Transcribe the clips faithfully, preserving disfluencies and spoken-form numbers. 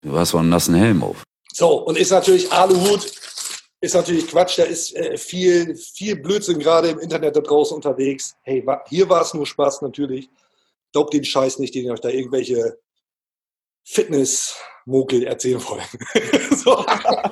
Du hast wohl einen nassen Helm auf. So, und ist natürlich Aluhut, ist natürlich Quatsch, da ist äh, viel, viel Blödsinn gerade im Internet da draußen unterwegs. Hey, wa- hier war es nur Spaß natürlich. Glaubt den Scheiß nicht, den euch da irgendwelche Fitness-Mokel erzählen wollen. So.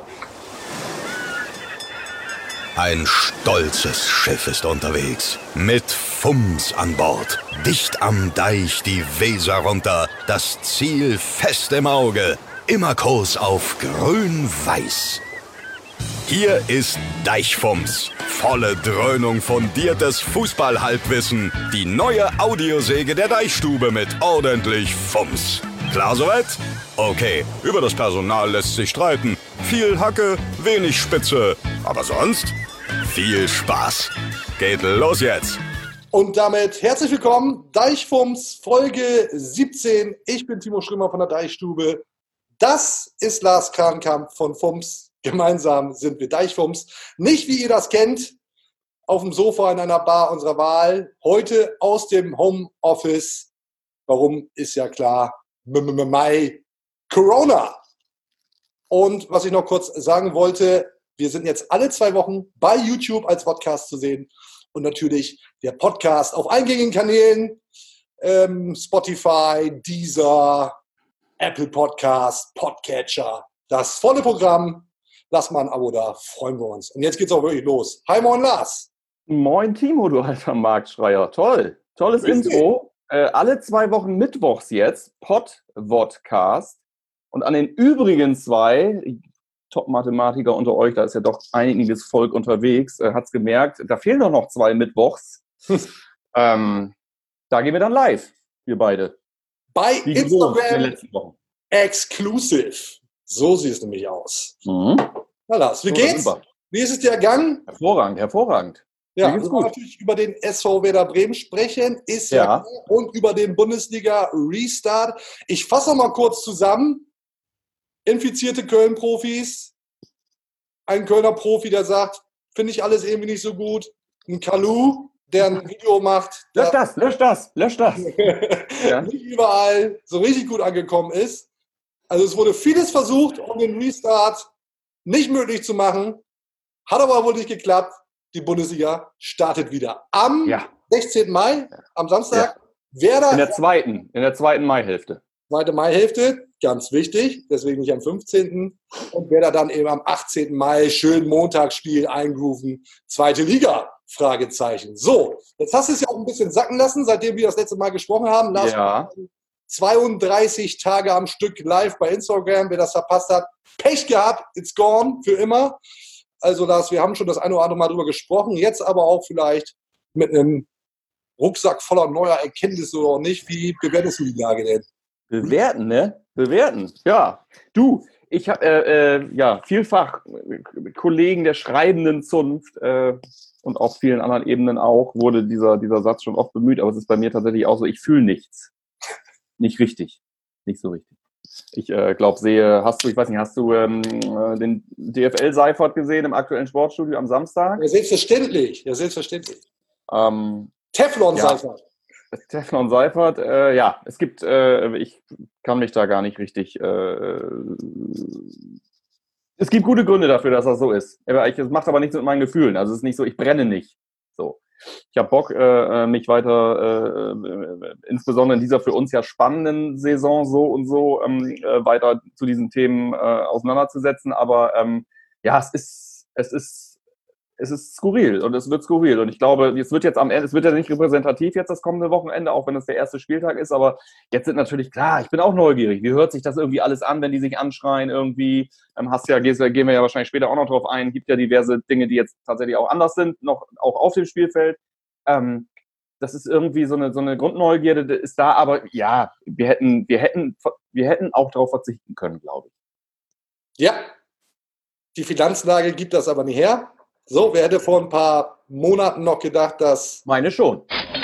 Ein stolzes Schiff ist unterwegs, mit Fums an Bord. Dicht am Deich die Weser runter, das Ziel fest im Auge, immer Kurs auf grün-weiß. Hier ist Deichfums, volle Dröhnung fundiertes Fußball-Halbwissen, die neue Audiosäge der Deichstube mit ordentlich Fums. Klar soweit? Okay, über das Personal lässt sich streiten. Viel Hacke, wenig Spitze, aber sonst viel Spaß. Geht los jetzt. Und damit herzlich willkommen, Deichfums, Folge siebzehn. Ich bin Timo Schrömer von der Deichstube. Das ist Lars Krankamp von Fums. Gemeinsam sind wir Deichfums. Nicht, wie ihr das kennt, auf dem Sofa in einer Bar unserer Wahl. Heute aus dem Homeoffice. Warum, ist ja klar. Mai Corona. Und was ich noch kurz sagen wollte, wir sind jetzt alle zwei Wochen bei YouTube als Podcast zu sehen. Und natürlich der Podcast auf eingängigen Kanälen. Ähm, Spotify, Deezer, Apple Podcast, Podcatcher. Das volle Programm. Lass mal ein Abo da, freuen wir uns. Und jetzt geht's auch wirklich los. Hi, moin Lars. Moin Timo, du alter Marktschreier. Toll, tolles Grüß Intro. Äh, alle zwei Wochen mittwochs jetzt, Pod-Vodcast. Und an den übrigen zwei Top-Mathematiker unter euch, da ist ja doch einiges Volk unterwegs, äh, hat's gemerkt, da fehlen doch noch zwei Mittwochs. ähm, da gehen wir dann live, wir beide. Bei Wie gewohnt in den Instagram letzten Wochen. Exclusive. So sieht es nämlich aus. Mhm. Na Lars, wie So, geht's? super. Wie ist es dir ergangen? Hervorragend, hervorragend. Ja, Mir wir geht's wollen gut. natürlich über den S V Werder Bremen sprechen, ist ja, Ja. klar, und über den Bundesliga-Restart. Ich fasse noch mal kurz zusammen. Infizierte Köln-Profis, ein Kölner Profi, der sagt, finde ich alles irgendwie nicht so gut. Ein Kalu, der ein Video macht, Lösch der das, lösch das, lösch das. Ja. nicht überall so richtig gut angekommen ist. Also es wurde vieles versucht, um den Restart nicht möglich zu machen. Hat aber wohl nicht geklappt. Die Bundesliga startet wieder. Am Ja. sechzehnten Mai, am Samstag, Werder In der zweiten, in der zweiten Maihälfte. zweite Maihälfte, ganz wichtig, deswegen nicht am fünfzehnten Und Werder dann eben am achtzehnten Mai, schön Montagsspiel eingerufen, zweite Liga, Fragezeichen. So, jetzt hast du es ja auch ein bisschen sacken lassen, seitdem wir das letzte Mal gesprochen haben. Lars, Ja. zweiunddreißig Tage am Stück live bei Instagram. Wer das verpasst hat, Pech gehabt, it's gone, für immer. Also Lars, wir haben schon das eine oder andere Mal drüber gesprochen, jetzt aber auch vielleicht mit einem Rucksack voller neuer Erkenntnisse oder auch nicht. Wie bewertest du die Lage denn? Bewerten, ne? Bewerten. Ja. Du, ich habe äh, äh, ja vielfach äh, Kollegen der schreibenden Zunft äh, und auf vielen anderen Ebenen auch wurde dieser, dieser Satz schon oft bemüht, aber es ist bei mir tatsächlich auch so, ich fühle nichts. Nicht richtig. Nicht so richtig. Ich äh, glaube, sehe, hast du, ich weiß nicht, hast du ähm, äh, den D F L-Seifert gesehen im aktuellen Sportstudio am Samstag? Ja, selbstverständlich. Ja, selbstverständlich. Ähm, Teflon Ja. Seifert. Teflon Seifert, äh, ja, es gibt, äh, ich kann mich da gar nicht richtig, äh, es gibt gute Gründe dafür, dass das so ist. Aber ich, es macht aber nichts mit meinen Gefühlen. Also es ist nicht so, ich brenne nicht. So. Ich habe Bock, äh, mich weiter, äh, äh, insbesondere in dieser für uns ja spannenden Saison so und so ähm, äh, weiter zu diesen Themen äh, auseinanderzusetzen. Aber ähm, ja, es ist, es ist, es ist skurril und es wird skurril. Und ich glaube, es wird jetzt am Ende, es wird ja nicht repräsentativ jetzt das kommende Wochenende, auch wenn es der erste Spieltag ist, aber jetzt sind natürlich, klar, ich bin auch neugierig. Wie hört sich das irgendwie alles an, wenn die sich anschreien irgendwie? Ähm, hast ja, gehst, gehen wir ja wahrscheinlich später auch noch drauf ein, gibt ja diverse Dinge, die jetzt tatsächlich auch anders sind, noch auch auf dem Spielfeld. Ähm, das ist irgendwie so eine, so eine Grundneugierde, die ist da, aber ja, wir hätten, wir hätten, wir hätten auch darauf verzichten können, glaube ich. Ja, die Finanzlage gibt das aber nicht her. So, wer hätte vor ein paar Monaten noch gedacht, dass Meine schon.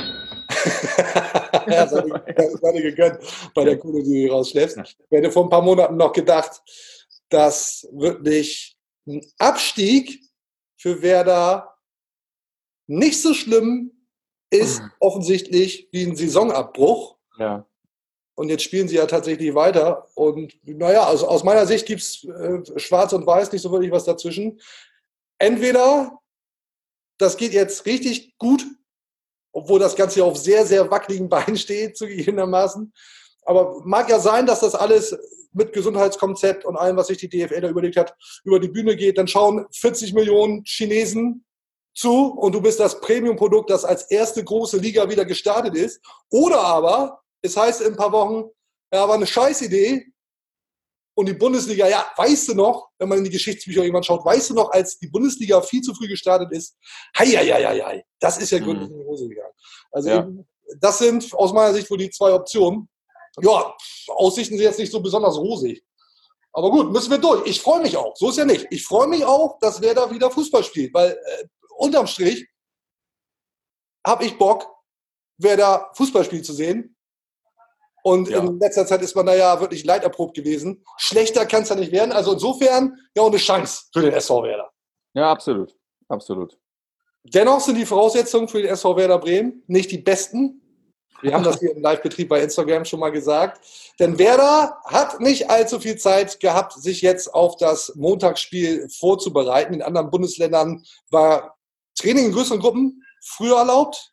ja, sei dir- sei dir gegönnt bei der Kohle, die du rausschläfst. Wer hätte vor ein paar Monaten noch gedacht, dass wirklich ein Abstieg für Werder nicht so schlimm ist, offensichtlich, wie ein Saisonabbruch. Ja. Und jetzt spielen sie ja tatsächlich weiter. Und naja, also aus meiner Sicht gibt es äh, schwarz und weiß nicht so wirklich was dazwischen. Entweder das geht jetzt richtig gut, obwohl das Ganze auf sehr, sehr wackeligen Beinen steht, zugegebenermaßen. Aber mag ja sein, dass das alles mit Gesundheitskonzept und allem, was sich die D F L da überlegt hat, über die Bühne geht. Dann schauen vierzig Millionen Chinesen zu und du bist das Premium-Produkt, das als erste große Liga wieder gestartet ist. Oder aber, es heißt in ein paar Wochen, ja, war eine Scheißidee. Und die Bundesliga, ja, weißt du noch, wenn man in die Geschichtsbücher irgendwann schaut, weißt du noch, als die Bundesliga viel zu früh gestartet ist, hei, hei, hei, hei, das ist ja gründlich in die Hose gegangen. Also Ja. eben, das sind aus meiner Sicht wohl die zwei Optionen. Ja, Aussichten sind jetzt nicht so besonders rosig. Aber gut, müssen wir durch. Ich freue mich auch. So ist ja nicht. Ich freue mich auch, dass Werder wieder Fußball spielt, weil äh, unterm Strich habe ich Bock, Werder Fußballspiel zu sehen. Und Ja. in letzter Zeit ist man da ja wirklich leiderprobt gewesen. Schlechter kann es ja nicht werden. Also insofern ja auch eine Chance für den S V Werder. Ja, absolut. Absolut. Dennoch sind die Voraussetzungen für den S V Werder Bremen nicht die besten. Wir haben das hier im Live-Betrieb bei Instagram schon mal gesagt. Denn Werder hat nicht allzu viel Zeit gehabt, sich jetzt auf das Montagsspiel vorzubereiten. In anderen Bundesländern war Training in größeren Gruppen früher erlaubt.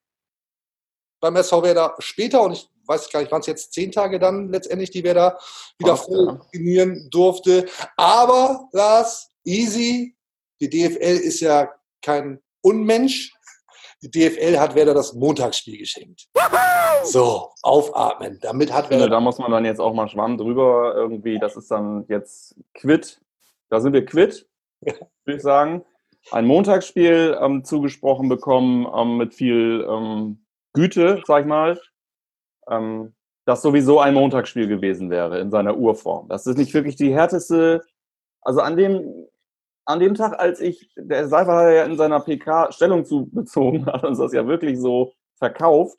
Beim S V Werder später. Und ich weiß gar nicht, waren es jetzt zehn Tage dann letztendlich, die Werder wieder Fast, voll ja. trainieren durfte. Aber, Lars, easy. Die D F L ist ja kein Unmensch. Die D F L hat Werder das Montagsspiel geschenkt. So, aufatmen. Damit hat Ich finde, Werder... da muss man dann jetzt auch mal Schwamm drüber irgendwie. Das ist dann jetzt quitt. Da sind wir quitt, würde ich sagen. Ein Montagsspiel ähm, zugesprochen bekommen ähm, mit viel ähm, Güte, sag ich mal. Ähm, das sowieso ein Montagsspiel gewesen wäre in seiner Urform. Das ist nicht wirklich die härteste. Also an dem, an dem Tag, als ich, der Seifert hat ja in seiner P K Stellung zu bezogen, hat uns das ja wirklich so verkauft.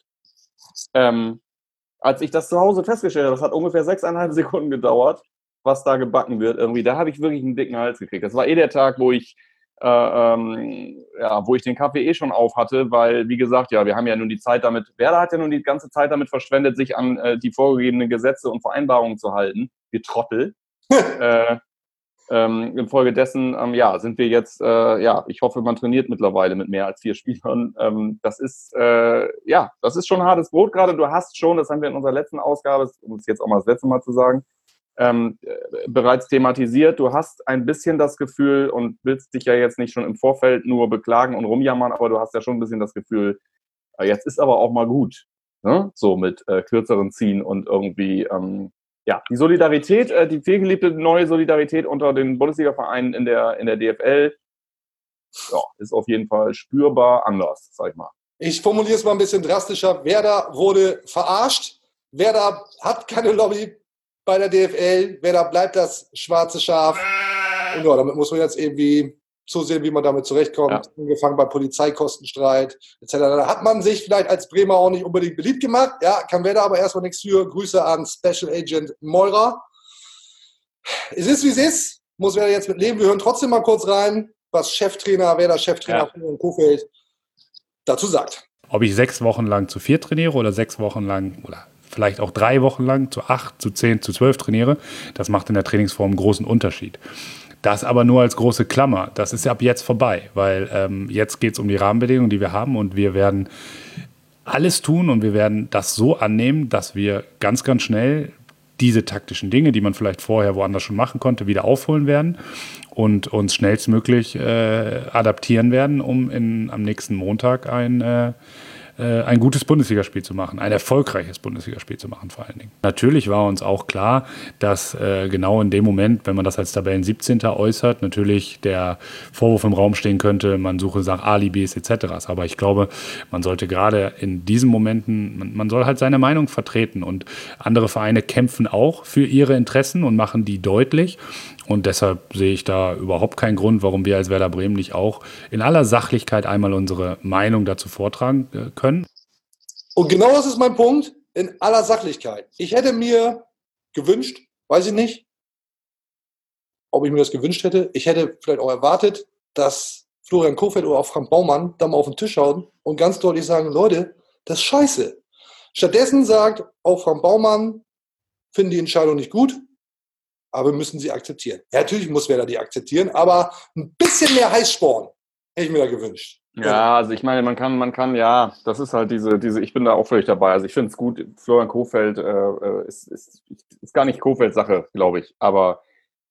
Ähm, als ich das zu Hause festgestellt habe, das hat ungefähr sechseinhalb Sekunden gedauert, was da gebacken wird irgendwie, da habe ich wirklich einen dicken Hals gekriegt. Das war eh der Tag, wo ich äh, ähm, ja, wo ich den Kaffee eh schon auf hatte, weil, wie gesagt, ja, wir haben ja nun die Zeit damit, Werder hat ja nun die ganze Zeit damit verschwendet, sich an äh, die vorgegebenen Gesetze und Vereinbarungen zu halten. Wir Trottel. äh, ähm, infolgedessen, ähm, ja, sind wir jetzt, äh, ja, ich hoffe, man trainiert mittlerweile mit mehr als vier Spielern. Ähm, das ist, äh, ja, das ist schon hartes Brot gerade. Du hast schon, das haben wir in unserer letzten Ausgabe, um es jetzt auch mal das letzte Mal zu sagen, ähm, äh, bereits thematisiert. Du hast ein bisschen das Gefühl und willst dich ja jetzt nicht schon im Vorfeld nur beklagen und rumjammern, aber du hast ja schon ein bisschen das Gefühl, äh, jetzt ist aber auch mal gut, ne? So mit äh, kürzeren Ziehen und irgendwie, ähm, ja, die Solidarität, äh, die vielgeliebte neue Solidarität unter den Bundesliga-Vereinen in der, in der D F L, ja, ist auf jeden Fall spürbar anders, sag ich mal. Ich formuliere es mal ein bisschen drastischer. Werder wurde verarscht. Werder hat keine Lobby bei der D F L. Werder bleibt das schwarze Schaf. Und ja, damit muss man jetzt irgendwie zusehen, wie man damit zurechtkommt. Ja. Angefangen bei Polizeikostenstreit et cetera. Da hat man sich vielleicht als Bremer auch nicht unbedingt beliebt gemacht. Ja, kann Werder aber erstmal nichts für. Grüße an Special Agent Meurer. Es ist, wie es ist. Muss Werder jetzt mit leben. Wir hören trotzdem mal kurz rein, was Cheftrainer, Werder Cheftrainer Ja. von Kofeld dazu sagt. Ob ich sechs Wochen lang zu vier trainiere oder sechs Wochen lang oder vielleicht auch drei Wochen lang zu acht, zu zehn, zu zwölf trainiere, das macht in der Trainingsform einen großen Unterschied. Das aber nur als große Klammer. Das ist ab jetzt vorbei, weil ähm, jetzt geht es um die Rahmenbedingungen, die wir haben, und wir werden alles tun und wir werden das so annehmen, dass wir ganz, ganz schnell diese taktischen Dinge, die man vielleicht vorher woanders schon machen konnte, wieder aufholen werden und uns schnellstmöglich äh, adaptieren werden, um in, am nächsten Montag ein äh, ein gutes Bundesligaspiel zu machen, ein erfolgreiches Bundesligaspiel zu machen vor allen Dingen. Natürlich war uns auch klar, dass äh, genau in dem Moment, wenn man das als Tabellen siebzehnter äußert, natürlich der Vorwurf im Raum stehen könnte, man suche nach Alibis et cetera. Aber ich glaube, man sollte gerade in diesen Momenten, man, man soll halt seine Meinung vertreten, und andere Vereine kämpfen auch für ihre Interessen und machen die deutlich. Und deshalb sehe ich da überhaupt keinen Grund, warum wir als Werder Bremen nicht auch in aller Sachlichkeit einmal unsere Meinung dazu vortragen können. Und genau das ist mein Punkt, in aller Sachlichkeit. Ich hätte mir gewünscht, weiß ich nicht, ob ich mir das gewünscht hätte, ich hätte vielleicht auch erwartet, dass Florian Kofeld oder auch Frank Baumann da mal auf den Tisch hauen und ganz deutlich sagen, Leute, das ist scheiße. Stattdessen sagt auch Frank Baumann, finden die Entscheidung nicht gut, aber müssen sie akzeptieren. Ja, natürlich muss Werder die akzeptieren, aber ein bisschen mehr Heißsporn hätte ich mir da gewünscht. Ja, also ich meine, man kann, man kann, ja, das ist halt diese, diese, ich bin da auch völlig dabei. Also ich finde es gut, Florian Kohfeldt äh, ist, ist, ist gar nicht Kohfeldts Sache, glaube ich, aber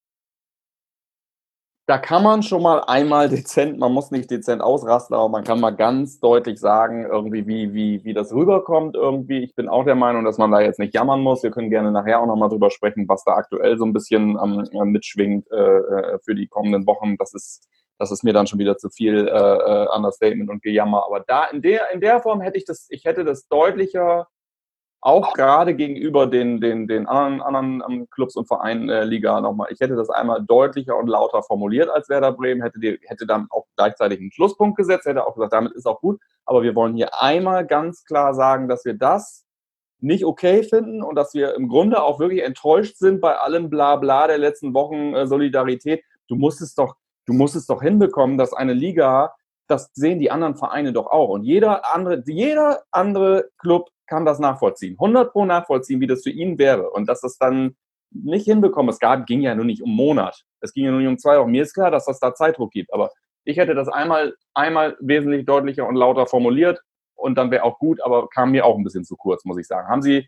da kann man schon mal einmal dezent, man muss nicht dezent ausrasten, aber man kann mal ganz deutlich sagen, irgendwie, wie, wie, wie das rüberkommt irgendwie. Ich bin auch der Meinung, dass man da jetzt nicht jammern muss. Wir können gerne nachher auch nochmal drüber sprechen, was da aktuell so ein bisschen ähm, mitschwingt äh, für die kommenden Wochen. Das ist, das ist mir dann schon wieder zu viel äh, Understatement und Gejammer. Aber da in der, in der Form hätte ich das, ich hätte das deutlicher, auch gerade gegenüber den, den, den anderen, anderen um, Clubs und Vereinen äh, Liga nochmal. Ich hätte das einmal deutlicher und lauter formuliert als Werder Bremen, hätte, die, hätte dann auch gleichzeitig einen Schlusspunkt gesetzt, hätte auch gesagt, damit ist auch gut. Aber wir wollen hier einmal ganz klar sagen, dass wir das nicht okay finden und dass wir im Grunde auch wirklich enttäuscht sind bei allem Blabla der letzten Wochen äh, Solidarität. Du musst es doch, du musst es doch hinbekommen, dass eine Liga, das sehen die anderen Vereine doch auch. Und jeder andere, jeder andere Club kann das nachvollziehen, hundert Pro nachvollziehen, wie das für ihn wäre. Und dass das dann nicht hinbekommen, es gab, ging ja nur nicht um einen Monat, es ging ja nur nicht um zwei Wochen. Mir ist klar, dass das da Zeitdruck gibt, aber ich hätte das einmal, einmal wesentlich deutlicher und lauter formuliert und dann wäre auch gut, aber kam mir auch ein bisschen zu kurz, muss ich sagen. Haben Sie,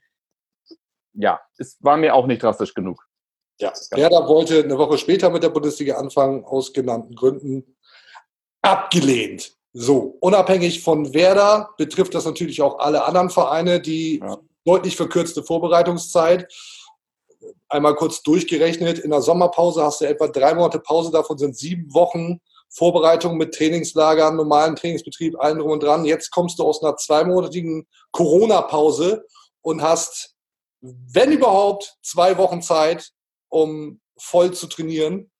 ja, es war mir auch nicht drastisch genug. Ja, Werder wollte eine Woche später mit der Bundesliga anfangen, aus genannten Gründen abgelehnt. So, unabhängig von Werder betrifft das natürlich auch alle anderen Vereine, die ja. deutlich verkürzte Vorbereitungszeit. Einmal kurz durchgerechnet, in der Sommerpause hast du etwa drei Monate Pause, davon sind sieben Wochen Vorbereitung mit Trainingslagern, normalen Trainingsbetrieb, allen drum und dran. Jetzt kommst du aus einer zweimonatigen Corona-Pause und hast, wenn überhaupt, zwei Wochen Zeit, um voll zu trainieren.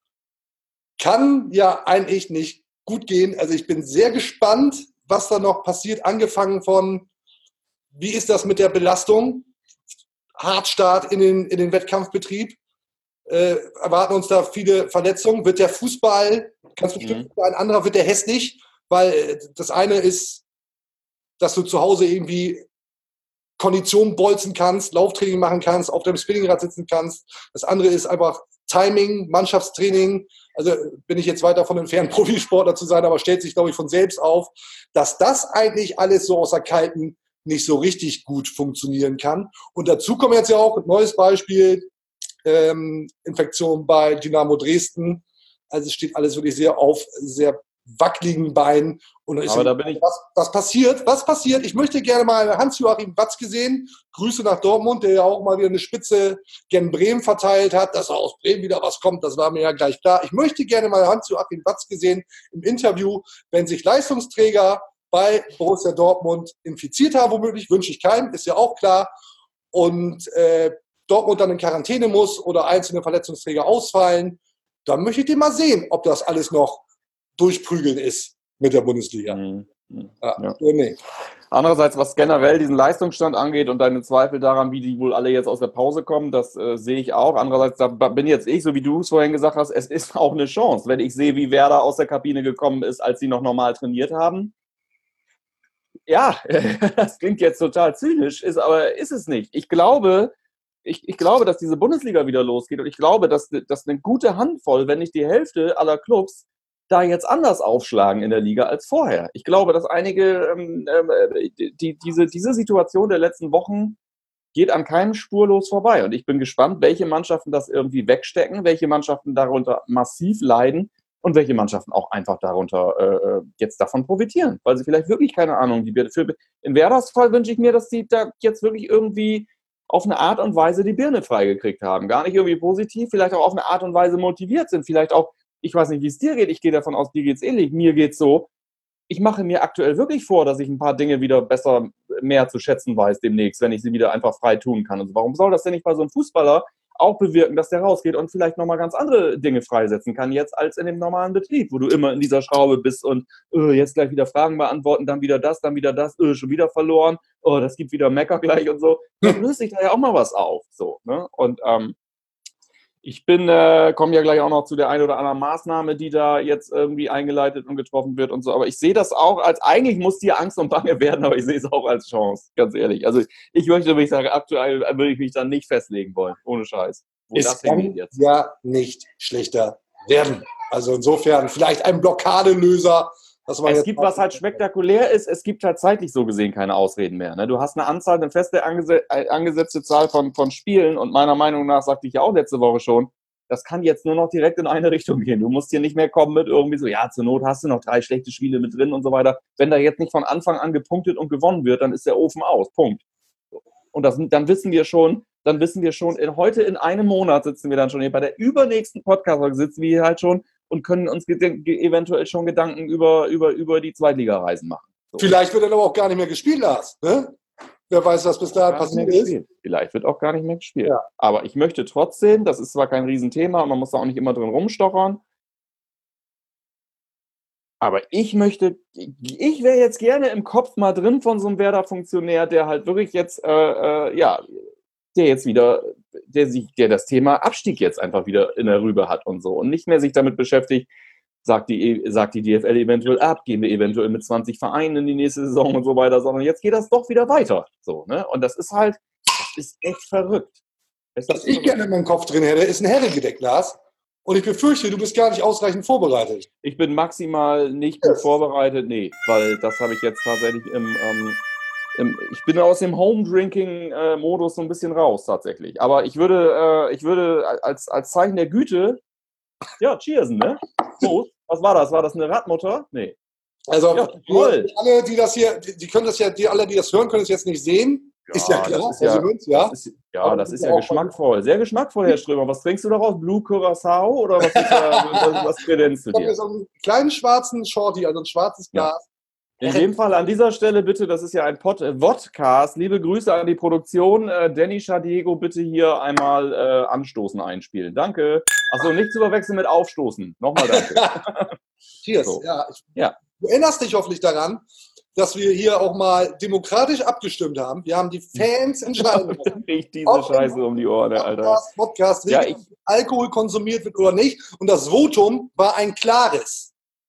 Kann ja eigentlich nicht gut gehen. Also ich bin sehr gespannt, was da noch passiert. Angefangen von, wie ist das mit der Belastung? Hartstart in den, in den Wettkampfbetrieb. Äh, erwarten uns da viele Verletzungen. Wird der Fußball, ganz bestimmt mhm. ein anderer, wird der hässlich? Weil das eine ist, dass du zu Hause irgendwie Kondition bolzen kannst, Lauftraining machen kannst, auf deinem Spinningrad sitzen kannst. Das andere ist einfach Timing, Mannschaftstraining. Also bin ich jetzt weit davon entfernt, Profisportler zu sein, aber stellt sich, glaube ich, von selbst auf, dass das eigentlich alles so aus der Kalten nicht so richtig gut funktionieren kann. Und dazu kommen jetzt ja auch ein neues Beispiel, ähm, Infektion bei Dynamo Dresden. Also es steht alles wirklich sehr auf sehr wackeligen Beinen. Und dann ist aber ja, da bin ich was, was passiert? Was passiert? Ich möchte gerne mal Hans-Joachim Watzke sehen. Grüße nach Dortmund, der ja auch mal wieder eine Spitze gen Bremen verteilt hat. Dass aus Bremen wieder was kommt, das war mir ja gleich klar. Ich möchte gerne mal Hans-Joachim Watzke sehen im Interview, wenn sich Leistungsträger bei Borussia Dortmund infiziert haben, womöglich, wünsche ich keinem, ist ja auch klar. Und äh, Dortmund dann in Quarantäne muss oder einzelne Verletzungsträger ausfallen, dann möchte ich den mal sehen, ob das alles noch durchprügeln ist mit der Bundesliga. Mhm. Ja, Ja. nee. Andererseits, was generell diesen Leistungsstand angeht und deine Zweifel daran, wie die wohl alle jetzt aus der Pause kommen, das äh, sehe ich auch. Andererseits, da bin jetzt ich, so wie du es vorhin gesagt hast, es ist auch eine Chance, wenn ich sehe, wie Werder aus der Kabine gekommen ist, als sie noch normal trainiert haben. Ja, das klingt jetzt total zynisch, ist, aber ist es nicht. Ich glaube, ich, ich glaube, dass diese Bundesliga wieder losgeht und ich glaube, dass, dass eine gute Handvoll, wenn nicht die Hälfte aller Clubs, da jetzt anders aufschlagen in der Liga als vorher. Ich glaube, dass einige, ähm, äh, die, diese, diese Situation der letzten Wochen geht an keinem spurlos vorbei. Und ich bin gespannt, welche Mannschaften das irgendwie wegstecken, welche Mannschaften darunter massiv leiden und welche Mannschaften auch einfach darunter äh, jetzt davon profitieren, weil sie vielleicht wirklich, keine Ahnung, die für, in Werders Fall wünsche ich mir, dass die da jetzt wirklich irgendwie auf eine Art und Weise die Birne freigekriegt haben. Gar nicht irgendwie positiv, vielleicht auch auf eine Art und Weise motiviert sind, vielleicht auch, ich weiß nicht, wie es dir geht, ich gehe davon aus, dir geht es ähnlich, mir geht es so, ich mache mir aktuell wirklich vor, dass ich ein paar Dinge wieder besser, mehr zu schätzen weiß demnächst, wenn ich sie wieder einfach frei tun kann. Also warum soll das denn nicht bei so einem Fußballer auch bewirken, dass der rausgeht und vielleicht nochmal ganz andere Dinge freisetzen kann, jetzt als in dem normalen Betrieb, wo du immer in dieser Schraube bist und äh, jetzt gleich wieder Fragen beantworten, dann wieder das, dann wieder das, äh, schon wieder verloren, oh, das gibt wieder Mecker gleich und so. Dann löst sich da ja auch mal was auf. So, ne? Und ähm, Ich bin, äh, komme ja gleich auch noch zu der einen oder anderen Maßnahme, die da jetzt irgendwie eingeleitet und getroffen wird und so. Aber ich sehe das auch als, eigentlich muss dir Angst und Bange werden, aber ich sehe es auch als Chance, ganz ehrlich. Also ich möchte, wenn ich sage, aktuell würde ich mich dann nicht festlegen wollen, ohne Scheiß. Wo Es das kann hingeht jetzt. ja nicht schlechter werden. Also insofern vielleicht ein Blockadelöser. Dass man Es jetzt gibt, was halt spektakulär ist, es gibt halt zeitlich so gesehen keine Ausreden mehr. Ne? Du hast eine Anzahl, eine feste angese- äh, angesetzte Zahl von, von Spielen und meiner Meinung nach, sagte ich ja auch letzte Woche schon, das kann jetzt nur noch direkt in eine Richtung gehen. Du musst hier nicht mehr kommen mit irgendwie so, ja, zur Not hast du noch drei schlechte Spiele mit drin und so weiter. Wenn da jetzt nicht von Anfang an gepunktet und gewonnen wird, dann ist der Ofen aus. Punkt. Und das, dann wissen wir schon, dann wissen wir schon, in, heute in einem Monat sitzen wir dann schon hier, bei der übernächsten Podcast-Folge sitzen wir hier halt schon und können uns ge- ge- eventuell schon Gedanken über, über, über die Zweitligareisen machen. So. Vielleicht wird er aber auch gar nicht mehr gespielt, Lars. Ne? Wer weiß, was bis dahin passiert ist. Vielleicht wird auch gar nicht mehr gespielt. Ja. Aber ich möchte trotzdem, das ist zwar kein Riesenthema, man muss da auch nicht immer drin rumstochern, aber ich möchte, ich wäre jetzt gerne im Kopf mal drin von so einem Werder-Funktionär, der halt wirklich jetzt, äh, äh, ja, der jetzt wieder, der sich, der das Thema Abstieg jetzt einfach wieder in der Rübe hat und so und nicht mehr sich damit beschäftigt, sagt die, sagt die D F L eventuell ab, gehen wir eventuell mit zwanzig Vereinen in die nächste Saison und so weiter, sondern jetzt geht das doch wieder weiter. So, ne? Und das ist halt, das ist echt verrückt. Es Was ist ich verrückt. gerne in meinem Kopf drin hätte, ist ein Herrengedeck, Lars. Und ich befürchte, du bist gar nicht ausreichend vorbereitet. Ich bin maximal nicht gut Yes. vorbereitet, nee, weil das habe ich jetzt tatsächlich im, ähm, im ich bin aus dem Home-Drinking-Modus so ein bisschen raus tatsächlich. Aber ich würde, äh, ich würde als, als Zeichen der Güte, ja, cheersen, ne? Prost. Was war das? War das eine Radmutter? Nee. Also Ja, toll. die, alle, die das hier, die, die können das ja, die alle, die das hören, können es jetzt nicht sehen. ist ja klar. Das ist ja, also uns, ja. Das ist, ja, das ist ja geschmackvoll. Sehr geschmackvoll, Herr Strömer. Was trinkst du daraus? Blue Curacao oder was, ist da, was, was kredenzt du Ich habe dir? hier so einen kleinen schwarzen Shorty, also ein schwarzes Ja. Glas. In dem Fall an dieser Stelle bitte, das ist ja ein Pod äh, Vodcast. Liebe Grüße an die Produktion. Äh, Danny Schadiego, bitte hier einmal äh, Anstoßen einspielen. Danke. Achso, nicht zu verwechseln mit Aufstoßen. Nochmal danke. Cheers. So. Ja. Ich, Ja. Du erinnerst dich hoffentlich daran, dass wir hier auch mal demokratisch abgestimmt haben. Wir haben die Fans entscheiden lassen. Riecht diese Auf Scheiße um die Ohren, Alter. Podcast, Podcast, Ja, ja, Alkohol konsumiert wird oder nicht. Und das Votum war ein klares.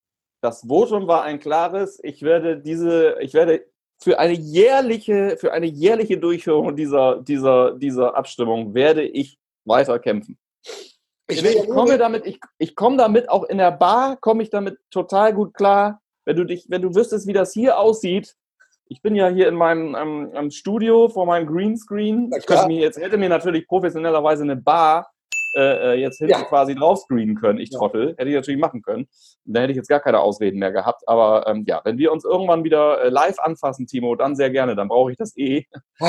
Das Votum war ein klares. Ich werde diese, ich werde für eine jährliche, für eine jährliche Durchführung dieser, dieser, dieser Abstimmung werde ich weiter kämpfen. Ich, ich komme damit, ich, ich komme damit auch in der Bar, komme ich damit total gut klar. Wenn du dich, wenn du wüsstest, wie das hier aussieht. Ich bin ja hier in meinem ähm, ähm, Studio vor meinem Greenscreen. Ich könnte mir jetzt, hätte mir natürlich professionellerweise eine Bar äh, jetzt hinten Ja. quasi drauf screenen können. Ich Ja. Trottel. Hätte ich natürlich machen können. Da hätte ich jetzt gar keine Ausreden mehr gehabt. Aber ähm, ja, wenn wir uns irgendwann wieder äh, live anfassen, Timo, dann sehr gerne. Dann brauche ich das eh.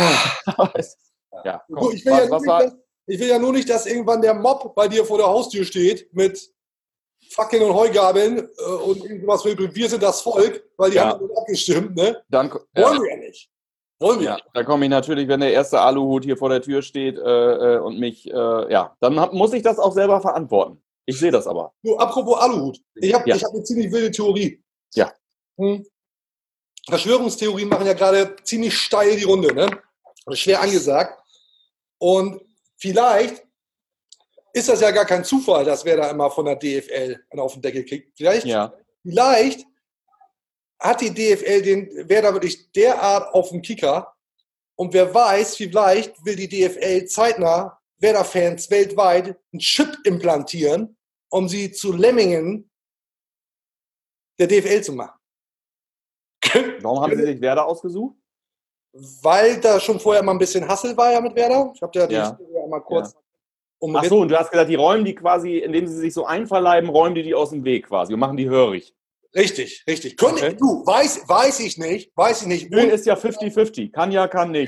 Ja, komm, ich, will was, ja was nicht, war, dass, ich will ja nur nicht, dass irgendwann der Mob bei dir vor der Haustür steht mit Fackeln und Heugabeln äh, und irgendwas mit wir sind das Volk, weil die Ja. haben ja abgestimmt, ne? dann, Wollen ja, wir ja nicht. Wollen wir ja, nicht. da komme ich natürlich, wenn der erste Aluhut hier vor der Tür steht äh, äh, und mich, äh, ja, dann hab, muss ich das auch selber verantworten. Ich sehe das aber. Du, apropos Aluhut. Ich habe Ja. ich hab eine ziemlich wilde Theorie. Ja. Hm. Verschwörungstheorien machen ja gerade ziemlich steil die Runde, ne? Das ist schwer angesagt. Und vielleicht ist das ja gar kein Zufall, dass wer da immer von der D F L einen auf den Deckel kriegt. Vielleicht, Ja. vielleicht hat die D F L den, wer da wirklich derart auf dem Kicker. Und wer weiß, vielleicht will die D F L zeitnah Werder-Fans weltweit einen Chip implantieren, um sie zu Lemmingen der D F L zu machen. Warum haben Sie sich Werder ausgesucht? Weil da schon vorher mal ein bisschen Hassel war ja mit Werder. Ich habe ja die Ja. Historie mal kurz Ach umrissen. so, und du hast gesagt, die räumen die quasi, indem sie sich so einverleiben, räumen die die aus dem Weg quasi und machen die hörig. Richtig, richtig. Könnte Okay. ich, du, weiß, weiß ich nicht, weiß ich nicht. Nö, ist ja fifty fifty. Kann ja, kann nicht.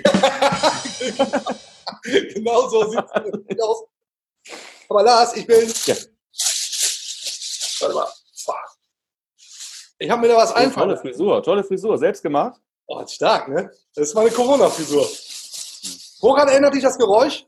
Genau so sieht es aus. Aber Lars, ich bin. Ja. Warte mal. Ich habe mir da was Oh, tolle einfallen. Frisur, tolle Frisur. Selbst gemacht? Oh, ist stark, ne? Das ist meine Corona-Frisur. Woran erinnert dich das Geräusch?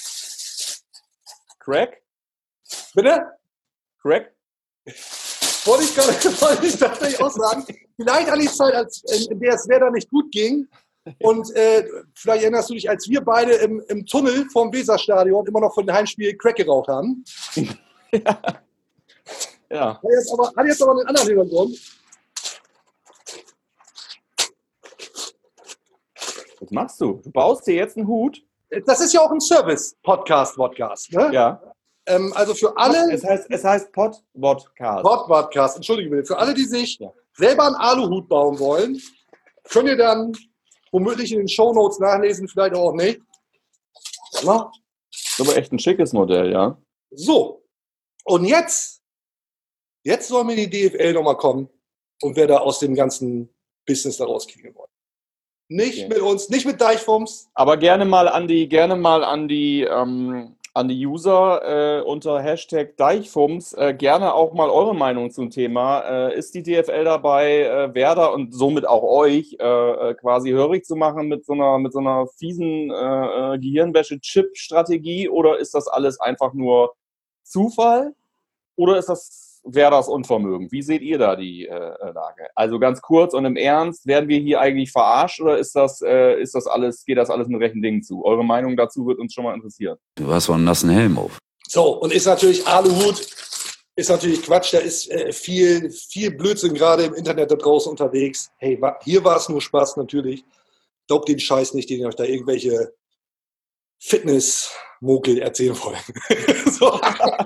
Crack? Bitte? Crack? Wollte ich gerade wollte ich tatsächlich auch sagen. Vielleicht an die Zeit, als, in der es Werder nicht gut ging, Und äh, vielleicht erinnerst du dich, als wir beide im, im Tunnel vorm Weserstadion immer noch von dem Heimspiel Crack geraucht haben. Ja. Ja. Hat jetzt aber, hat jetzt aber einen anderen Hintergrund. Was machst du? Du baust dir jetzt einen Hut? Das ist ja auch ein Service-Podcast-Podcast. Ne? Ja. Ähm, also für alle. Es heißt, es heißt Pod-Podcast. Pod-Podcast, entschuldige bitte. Für alle, die sich Ja. selber einen Aluhut bauen wollen, könnt ihr dann womöglich in den Shownotes nachlesen, vielleicht auch nicht. Na? Das ist aber echt ein schickes Modell, ja. So. Und jetzt, jetzt soll mir die D F L nochmal kommen und wer da aus dem ganzen Business da rauskriegen wollen. Nicht Okay. mit uns, nicht mit Deichfums. Aber gerne mal an die, gerne mal an die, ähm, an die User äh, unter Hashtag Deichfums äh, gerne auch mal eure Meinung zum Thema. Äh, ist die D F L dabei, äh, Werder und somit auch euch äh, quasi hörig zu machen mit so einer, mit so einer fiesen äh, Gehirnwäsche-Chip-Strategie, oder ist das alles einfach nur Zufall? Oder ist das Werders Unvermögen? Wie seht ihr da die äh, Lage? Also ganz kurz und im Ernst, werden wir hier eigentlich verarscht oder ist das, äh, ist das alles, geht das alles mit rechten Dingen zu? Eure Meinung dazu wird uns schon mal interessieren. Du hast so einen nassen Helm auf. So, und ist natürlich Aluhut, ist natürlich Quatsch, da ist äh, viel, viel Blödsinn gerade im Internet da draußen unterwegs. Hey, wa- hier war es nur Spaß natürlich. Glaubt den Scheiß nicht, den euch da irgendwelche Fitness-Mokel erzählen wollen. So.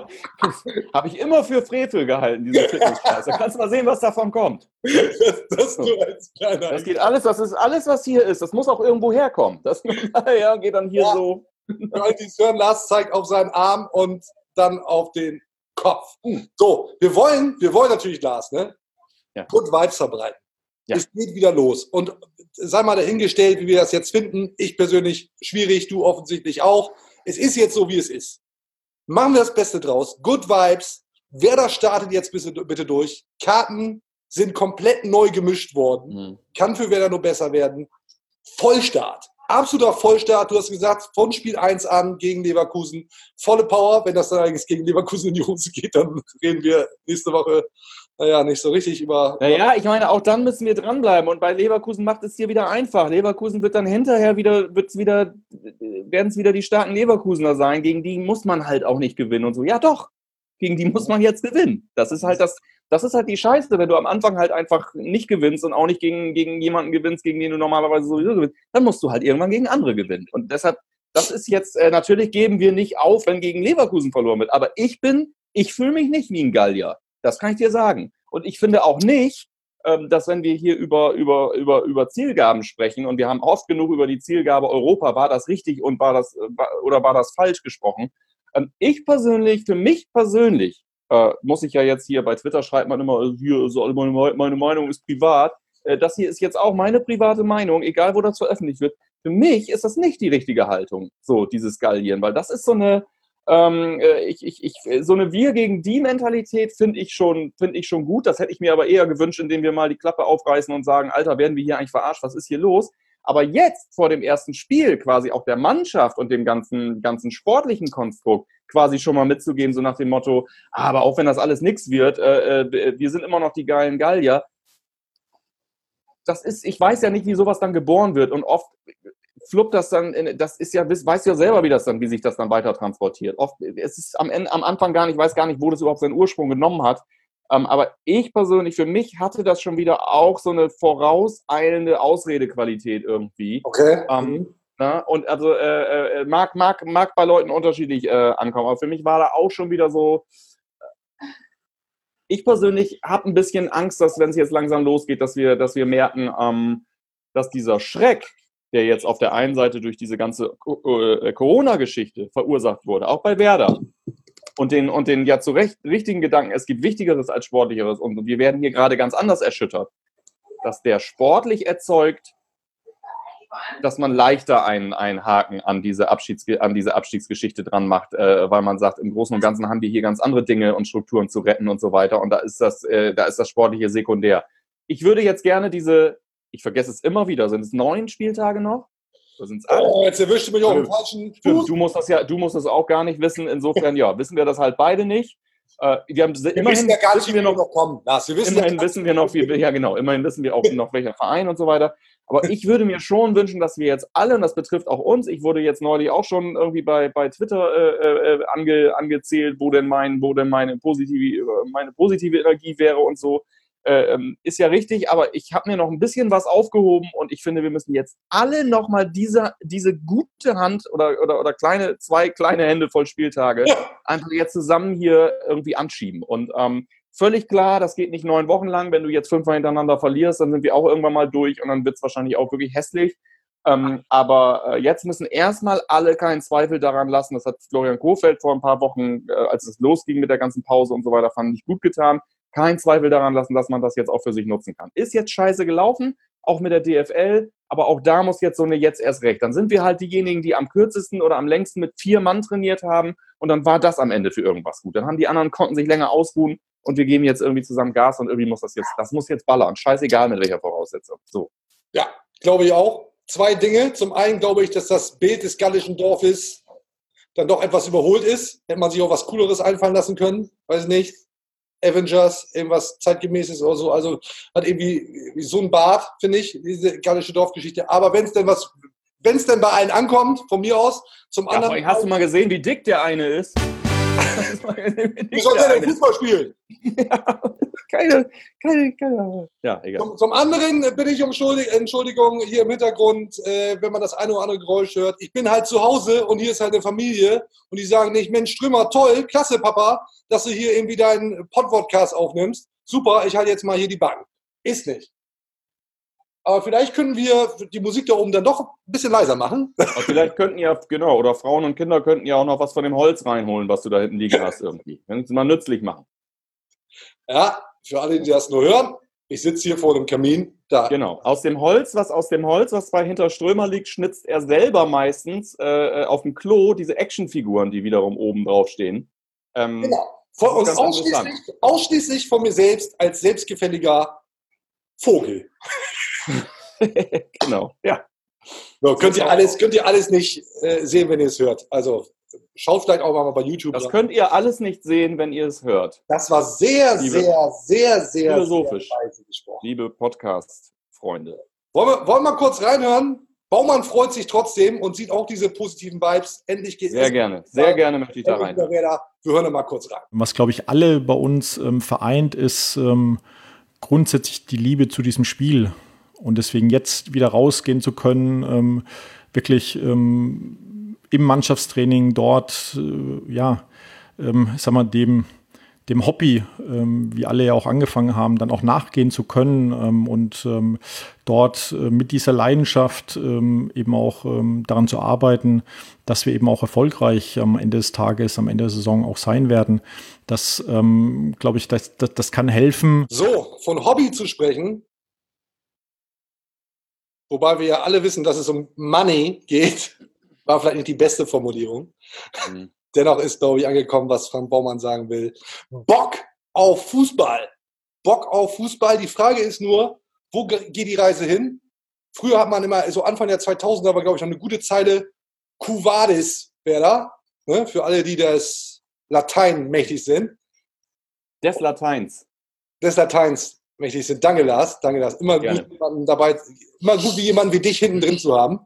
Habe ich immer für Frevel gehalten, diese Fitnesspreis. Da kannst du mal sehen, was davon kommt. Das, das nur als kleiner. Das geht alles, das ist alles, was hier ist. Das muss auch irgendwo herkommen. Das ja, geht dann hier Ja. so. Weil die Sören Lars zeigt auf seinen Arm und dann auf den Kopf. So, wir wollen, wir wollen natürlich, Lars, ne? Ja. Good Vibes verbreiten. Ja. Es geht wieder los. Und sei mal dahingestellt, wie wir das jetzt finden. Ich persönlich schwierig, du offensichtlich auch. Es ist jetzt so, wie es ist. Machen wir das Beste draus. Good Vibes. Werder startet jetzt bitte, bitte durch. Karten sind komplett neu gemischt worden. Mhm. Kann für Werder nur besser werden. Vollstart. Absoluter Vollstart. Du hast gesagt, von Spiel eins an gegen Leverkusen. Volle Power. Wenn das dann eigentlich gegen Leverkusen in die Hose geht, dann reden wir nächste Woche, naja, nicht so richtig über... Naja, ich meine, auch dann müssen wir dranbleiben. Und bei Leverkusen macht es hier wieder einfach. Leverkusen wird dann hinterher wieder, wird's wieder, werden es wieder die starken Leverkusener sein. Gegen die muss man halt auch nicht gewinnen und so. Ja, doch. Gegen die muss man jetzt gewinnen. Das ist halt das, das ist halt die Scheiße, wenn du am Anfang halt einfach nicht gewinnst und auch nicht gegen, gegen jemanden gewinnst, gegen den du normalerweise sowieso gewinnst, dann musst du halt irgendwann gegen andere gewinnen. Und deshalb, das ist jetzt, äh, natürlich geben wir nicht auf, wenn gegen Leverkusen verloren wird. Aber ich bin, ich fühle mich nicht wie ein Gallier. Das kann ich dir sagen. Und ich finde auch nicht, ähm, dass wenn wir hier über, über, über, über Zielgaben sprechen, und wir haben oft genug über die Zielgabe Europa, war das richtig und war das, war, oder war das falsch gesprochen. Ähm, ich persönlich, für mich persönlich, äh, muss ich ja jetzt hier, bei Twitter schreibt man immer, hier ist alle meine, meine Meinung ist privat. Äh, das hier ist jetzt auch meine private Meinung, egal wo das veröffentlicht wird. Für mich ist das nicht die richtige Haltung, so dieses Gallien, weil das ist so eine, ähm, ich, ich, ich, so eine Wir gegen die Mentalität finde ich schon, finde ich schon gut. Das hätte ich mir aber eher gewünscht, indem wir mal die Klappe aufreißen und sagen, Alter, werden wir hier eigentlich verarscht? Was ist hier los? Aber jetzt vor dem ersten Spiel quasi auch der Mannschaft und dem ganzen, ganzen sportlichen Konstrukt quasi schon mal mitzugeben, so nach dem Motto, aber auch wenn das alles nichts wird, äh, äh, wir sind immer noch die geilen Gallier. Das ist, ich weiß ja nicht, wie sowas dann geboren wird, und oft fluppt das dann, in, das ist ja, weißt du ja selber, wie das dann, wie sich das dann weiter transportiert. Oft, es ist am Ende, am Anfang gar nicht, ich weiß gar nicht, wo das überhaupt seinen Ursprung genommen hat. Ähm, aber ich persönlich, für mich hatte das schon wieder auch so eine vorauseilende Ausredequalität irgendwie. Okay. Ähm, na, und also äh, äh, mag, mag, mag bei Leuten unterschiedlich äh, ankommen, aber für mich war da auch schon wieder so, äh, ich persönlich habe ein bisschen Angst, dass, wenn es jetzt langsam losgeht, dass wir, dass wir merken, ähm, dass dieser Schreck, der jetzt auf der einen Seite durch diese ganze äh, Corona-Geschichte verursacht wurde, auch bei Werder, und den, und den ja zu Recht richtigen Gedanken, es gibt Wichtigeres als Sportlicheres, und wir werden hier gerade ganz anders erschüttert, dass der sportlich erzeugt, dass man leichter einen, einen Haken an diese, Abschieds, an diese Abstiegsgeschichte dran macht, äh, weil man sagt, im Großen und Ganzen haben wir hier ganz andere Dinge und Strukturen zu retten und so weiter, und da ist das, äh, da ist das Sportliche sekundär. Ich würde jetzt gerne diese, ich vergesse es immer wieder, sind es neun Spieltage noch? Oder sind es acht? Oh, jetzt erwischt du mich auf den falschen Fuß. Du musst das ja, du musst das auch gar nicht wissen. Insofern, ja, wissen wir das halt beide nicht. Äh, wir haben Wir immerhin wissen ja gar nicht, wissen wie wir wir noch, noch kommen. Lars, wir wissen immerhin ja wissen wir noch, wie, ja genau, immerhin wissen wir auch noch welcher Verein und so weiter. Aber ich würde mir schon wünschen, dass wir jetzt alle, und das betrifft auch uns, ich wurde jetzt neulich auch schon irgendwie bei, bei Twitter äh, äh, ange, angezählt, wo denn, mein, wo denn meine, positive, meine positive Energie wäre und so. Äh, ist ja richtig, aber ich habe mir noch ein bisschen was aufgehoben und ich finde, wir müssen jetzt alle nochmal diese, diese gute Hand oder, oder, oder kleine, zwei kleine Hände voll Spieltage ja. einfach jetzt zusammen hier irgendwie anschieben. Und ähm, völlig klar, das geht nicht neun Wochen lang. Wenn du jetzt fünfmal hintereinander verlierst, dann sind wir auch irgendwann mal durch und dann wird es wahrscheinlich auch wirklich hässlich. Ähm, aber äh, jetzt müssen erstmal alle keinen Zweifel daran lassen. Das hat Florian Kohfeldt vor ein paar Wochen, äh, als es losging mit der ganzen Pause und so weiter, fand ich gut getan. Keinen Zweifel daran lassen, dass man das jetzt auch für sich nutzen kann. Ist jetzt scheiße gelaufen, auch mit der D F L, aber auch da muss jetzt so eine jetzt erst recht. Dann sind wir halt diejenigen, die am kürzesten oder am längsten mit vier Mann trainiert haben und dann war das am Ende für irgendwas gut. Dann haben die anderen, konnten sich länger ausruhen und wir geben jetzt irgendwie zusammen Gas und irgendwie muss das jetzt, das muss jetzt ballern. Scheißegal mit welcher Voraussetzung. So. Ja, glaube ich auch. Zwei Dinge. Zum einen glaube ich, dass das Bild des gallischen Dorfes dann doch etwas überholt ist. Hätte man sich auch was Cooleres einfallen lassen können. Weiß nicht. Avengers, irgendwas zeitgemäßes oder so. Also hat irgendwie so ein Bart, finde ich, diese gallische Dorfgeschichte. Aber wenn es denn was, wenn es denn bei allen ankommt, von mir aus, zum ja, anderen. Hast du mal gesehen, wie dick der eine ist? Wie soll der denn Fußball spielen? Ja, keine, keine, keine. Ja, egal. Zum, zum anderen bin ich um Schuldig, Entschuldigung hier im Hintergrund, äh, wenn man das eine oder andere Geräusch hört. Ich bin halt zu Hause und hier ist halt eine Familie und die sagen nicht, Mensch, Strömer, toll, klasse, Papa, dass du hier irgendwie deinen Podcast aufnimmst. Super, ich halte jetzt mal hier die Bank. Ist nicht. Aber vielleicht können wir die Musik da oben dann doch ein bisschen leiser machen. Aber vielleicht könnten ja, genau, oder Frauen und Kinder könnten ja auch noch was von dem Holz reinholen, was du da hinten liegen hast irgendwie. Wenn es mal nützlich machen. Ja, für alle, die das nur hören, ich sitze hier vor dem Kamin. Da. Genau. Aus dem Holz, was aus dem Holz, was bei hinter Strömer liegt, schnitzt er selber meistens äh, auf dem Klo diese Actionfiguren, die wiederum oben drauf stehen. Ähm, genau. Von, und ausschließlich, ausschließlich von mir selbst als selbstgefälliger Vogel. Genau, ja. So, könnt, ihr alles, könnt ihr alles nicht äh, sehen, wenn ihr es hört. Also schaut vielleicht auch mal bei YouTube. Das dran. Könnt ihr alles nicht sehen, wenn ihr es hört. Das war sehr, Liebe, sehr, sehr, sehr philosophisch. Sehr weise gesprochen. Liebe Podcast-Freunde. Wollen wir, wollen wir mal kurz reinhören? Baumann freut sich trotzdem und sieht auch diese positiven Vibes. Endlich geht es. Sehr gerne, sehr gerne möchte ich da rein. Wir hören da mal kurz rein. Was, glaube ich, alle bei uns ähm, vereint, ist ähm, grundsätzlich die Liebe zu diesem Spiel. Und deswegen jetzt wieder rausgehen zu können, ähm, wirklich ähm, im Mannschaftstraining dort, äh, ja, ähm, ich sag mal, dem, dem Hobby, ähm, wie alle ja auch angefangen haben, dann auch nachgehen zu können ähm, und ähm, dort äh, mit dieser Leidenschaft ähm, eben auch ähm, daran zu arbeiten, dass wir eben auch erfolgreich am Ende des Tages, am Ende der Saison auch sein werden. Das, ähm, glaube ich, das, das, das kann helfen. So, von Hobby zu sprechen, wobei wir ja alle wissen, dass es um Money geht, war vielleicht nicht die beste Formulierung. Mhm. Dennoch ist, glaube ich, angekommen, was Frank Baumann sagen will. Bock auf Fußball. Bock auf Fußball. Die Frage ist nur, wo geht die Reise hin? Früher hat man immer, so Anfang der zweitausender war, glaube ich, noch eine gute Zeile, Quo vadis wäre da, ne? Für alle, die des Latein mächtig sind. Des Lateins. Des Lateins mächtig sind. Danke, Lars. Danke, Lars. Immer Gerne. gut, jemanden dabei, immer gut, wie jemanden wie dich hinten drin zu haben.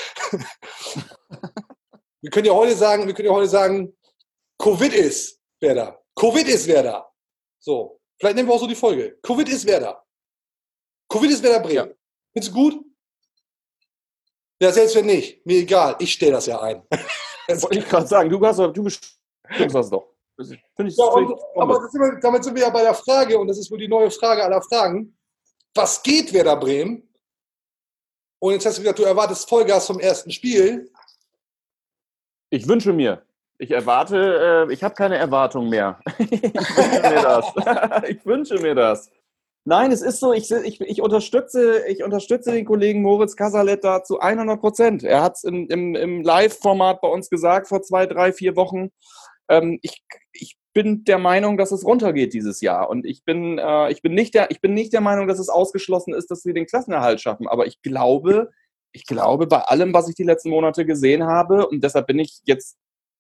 Wir können ja heute sagen, wir können ja heute sagen, Covid ist, wer da. Covid ist, wer da. So, vielleicht nehmen wir auch so die Folge. Covid ist, wer da. Covid ist, wer da Bremen. Ja. Findest du gut? Ja, selbst wenn nicht. Mir egal. Ich stelle das ja ein. Das wollte ich gerade sagen. Du hast du bestimmst das doch. Finde ich, ja, find und, ich aber sind wir, damit sind wir ja bei der Frage, und das ist wohl die neue Frage aller Fragen. Was geht, wer da Bremen? Und jetzt hast du gesagt, du erwartest Vollgas vom ersten Spiel. Ich wünsche mir. Ich erwarte, äh, ich habe keine Erwartung mehr. Ich wünsche mir das. Ich wünsche mir das. Nein, es ist so, ich, ich, ich, unterstütze, ich unterstütze den Kollegen Moritz Casalet da zu hundert Prozent. Er hat es im, im, im Live-Format bei uns gesagt, vor zwei, drei, vier Wochen. Ähm, ich, ich bin der Meinung, dass es runtergeht dieses Jahr. Und ich bin, äh, ich bin nicht der, ich bin nicht der Meinung, dass es ausgeschlossen ist, dass wir den Klassenerhalt schaffen. Aber ich glaube, ich glaube, bei allem, was ich die letzten Monate gesehen habe, und deshalb bin ich jetzt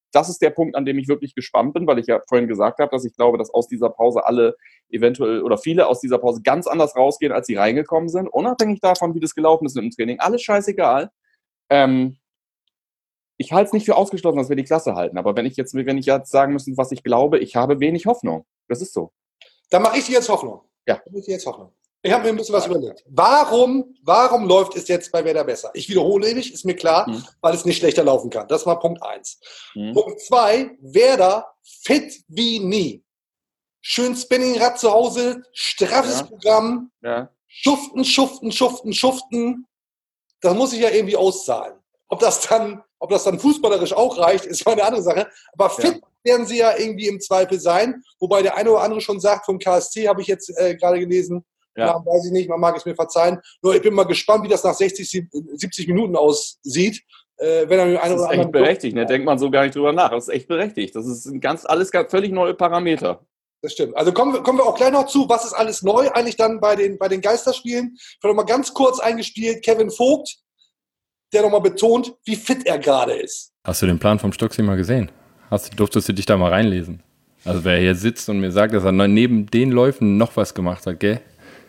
das ist der Punkt, an dem ich wirklich gespannt bin, weil ich ja vorhin gesagt habe, dass ich glaube, dass aus dieser Pause alle eventuell oder viele aus dieser Pause ganz anders rausgehen, als sie reingekommen sind, unabhängig davon, wie das gelaufen ist im Training. Alles scheißegal. Ähm, ich halte es nicht für ausgeschlossen, dass wir die Klasse halten, aber wenn ich jetzt, wenn ich jetzt sagen müsste, was ich glaube, ich habe wenig Hoffnung. Das ist so. Dann mache ich dir jetzt Hoffnung. Ja. Dann mache ich dir jetzt Hoffnung. Ich habe mir ein bisschen was überlegt. Warum, warum läuft es jetzt bei Werder besser? Ich wiederhole mich, ist mir klar, mhm. weil es nicht schlechter laufen kann. Das war Punkt eins. Mhm. Punkt zwei, Werder fit wie nie. Schön Spinningrad zu Hause, straffes ja. Programm, ja. schuften, schuften, schuften, schuften. Das muss sich ja irgendwie auszahlen. Ob das dann, ob das dann fußballerisch auch reicht, ist mal eine andere Sache. Aber fit ja. werden sie ja irgendwie im Zweifel sein. Wobei der eine oder andere schon sagt, vom K S C habe ich jetzt äh, gerade gelesen, ja. Na, weiß ich nicht, man mag es mir verzeihen. Nur ich bin mal gespannt, wie das nach sechzig, siebzig Minuten aussieht. Äh, wenn er mit einem das oder ist echt berechtigt, ne? Denkt man so gar nicht drüber nach. Das ist echt berechtigt. Das ist ein ganz, alles ganz, völlig neue Parameter. Das stimmt. Also kommen wir, kommen wir auch gleich noch zu, was ist alles neu eigentlich dann bei den, bei den Geisterspielen. Ich habe noch mal ganz kurz eingespielt, Kevin Vogt, der nochmal betont, wie fit er gerade ist. Hast du den Plan vom Stocksy mal gesehen? Hast, durftest du dich da mal reinlesen? Also wer hier sitzt und mir sagt, dass er neben den Läufen noch was gemacht hat, gell?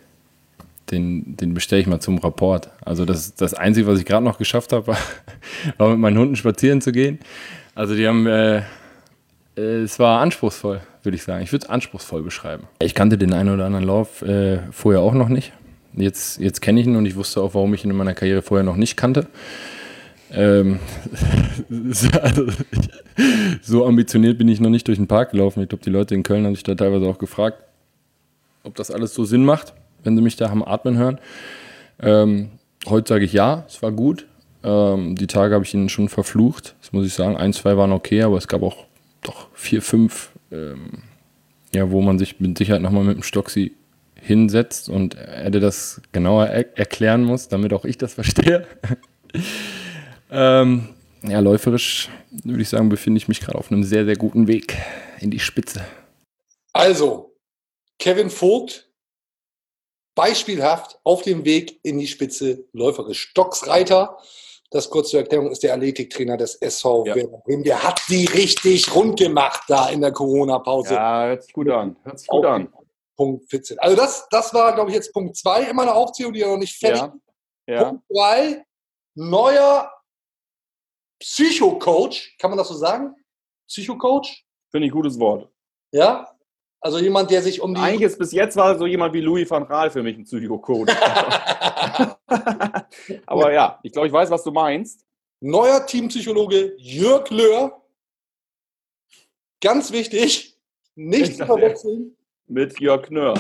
Den, den bestelle ich mal zum Rapport. Also das, das Einzige, was ich gerade noch geschafft habe, war, war mit meinen Hunden spazieren zu gehen. Also die haben, äh, äh, es war anspruchsvoll, würde ich sagen. Ich würde es anspruchsvoll beschreiben. Ich kannte den einen oder anderen Lauf äh, vorher auch noch nicht. Jetzt, jetzt kenne ich ihn und ich wusste auch, warum ich ihn in meiner Karriere vorher noch nicht kannte. Ähm, also, so ambitioniert bin ich noch nicht durch den Park gelaufen. Ich glaube, die Leute in Köln haben sich da teilweise auch gefragt, ob das alles so Sinn macht, wenn sie mich da haben atmen hören. Ähm, heute sage ich ja, es war gut. Ähm, die Tage habe ich ihnen schon verflucht, das muss ich sagen. Ein, zwei waren okay, aber es gab auch doch vier, fünf, ähm, ja, wo man sich mit Sicherheit nochmal mit dem Stocksy hinsetzt und er hätte das genauer er- erklären muss, damit auch ich das verstehe. ähm, ja, läuferisch würde ich sagen, befinde ich mich gerade auf einem sehr, sehr guten Weg in die Spitze. Also, Kevin Vogt, beispielhaft auf dem Weg in die Spitze läuferisch. Stocksreiter, das kurz zur Erklärung, ist der Athletiktrainer des S V Ja. Werder Bremen. Der hat die richtig rund gemacht da in der Corona-Pause. Ja, hört sich gut an. Hört sich gut an. Punkt vierzehn. Also das, das war, glaube ich, jetzt Punkt zwei in meiner Aufzählung, die ja noch nicht fertig ist. Ja. Ja. Punkt drei, neuer Psycho-Coach. Kann man das so sagen? Psycho-Coach? Finde ich ein gutes Wort. Ja? Also jemand, der sich um die... Eigentlich ist bis jetzt war so jemand wie Louis van Gaal für mich ein Psycho-Coach. Aber ja, ich glaube, ich weiß, was du meinst. Neuer Teampsychologe Jörg Löhr. Ganz wichtig, nicht zu verwechseln. Mit Jörg Knörr.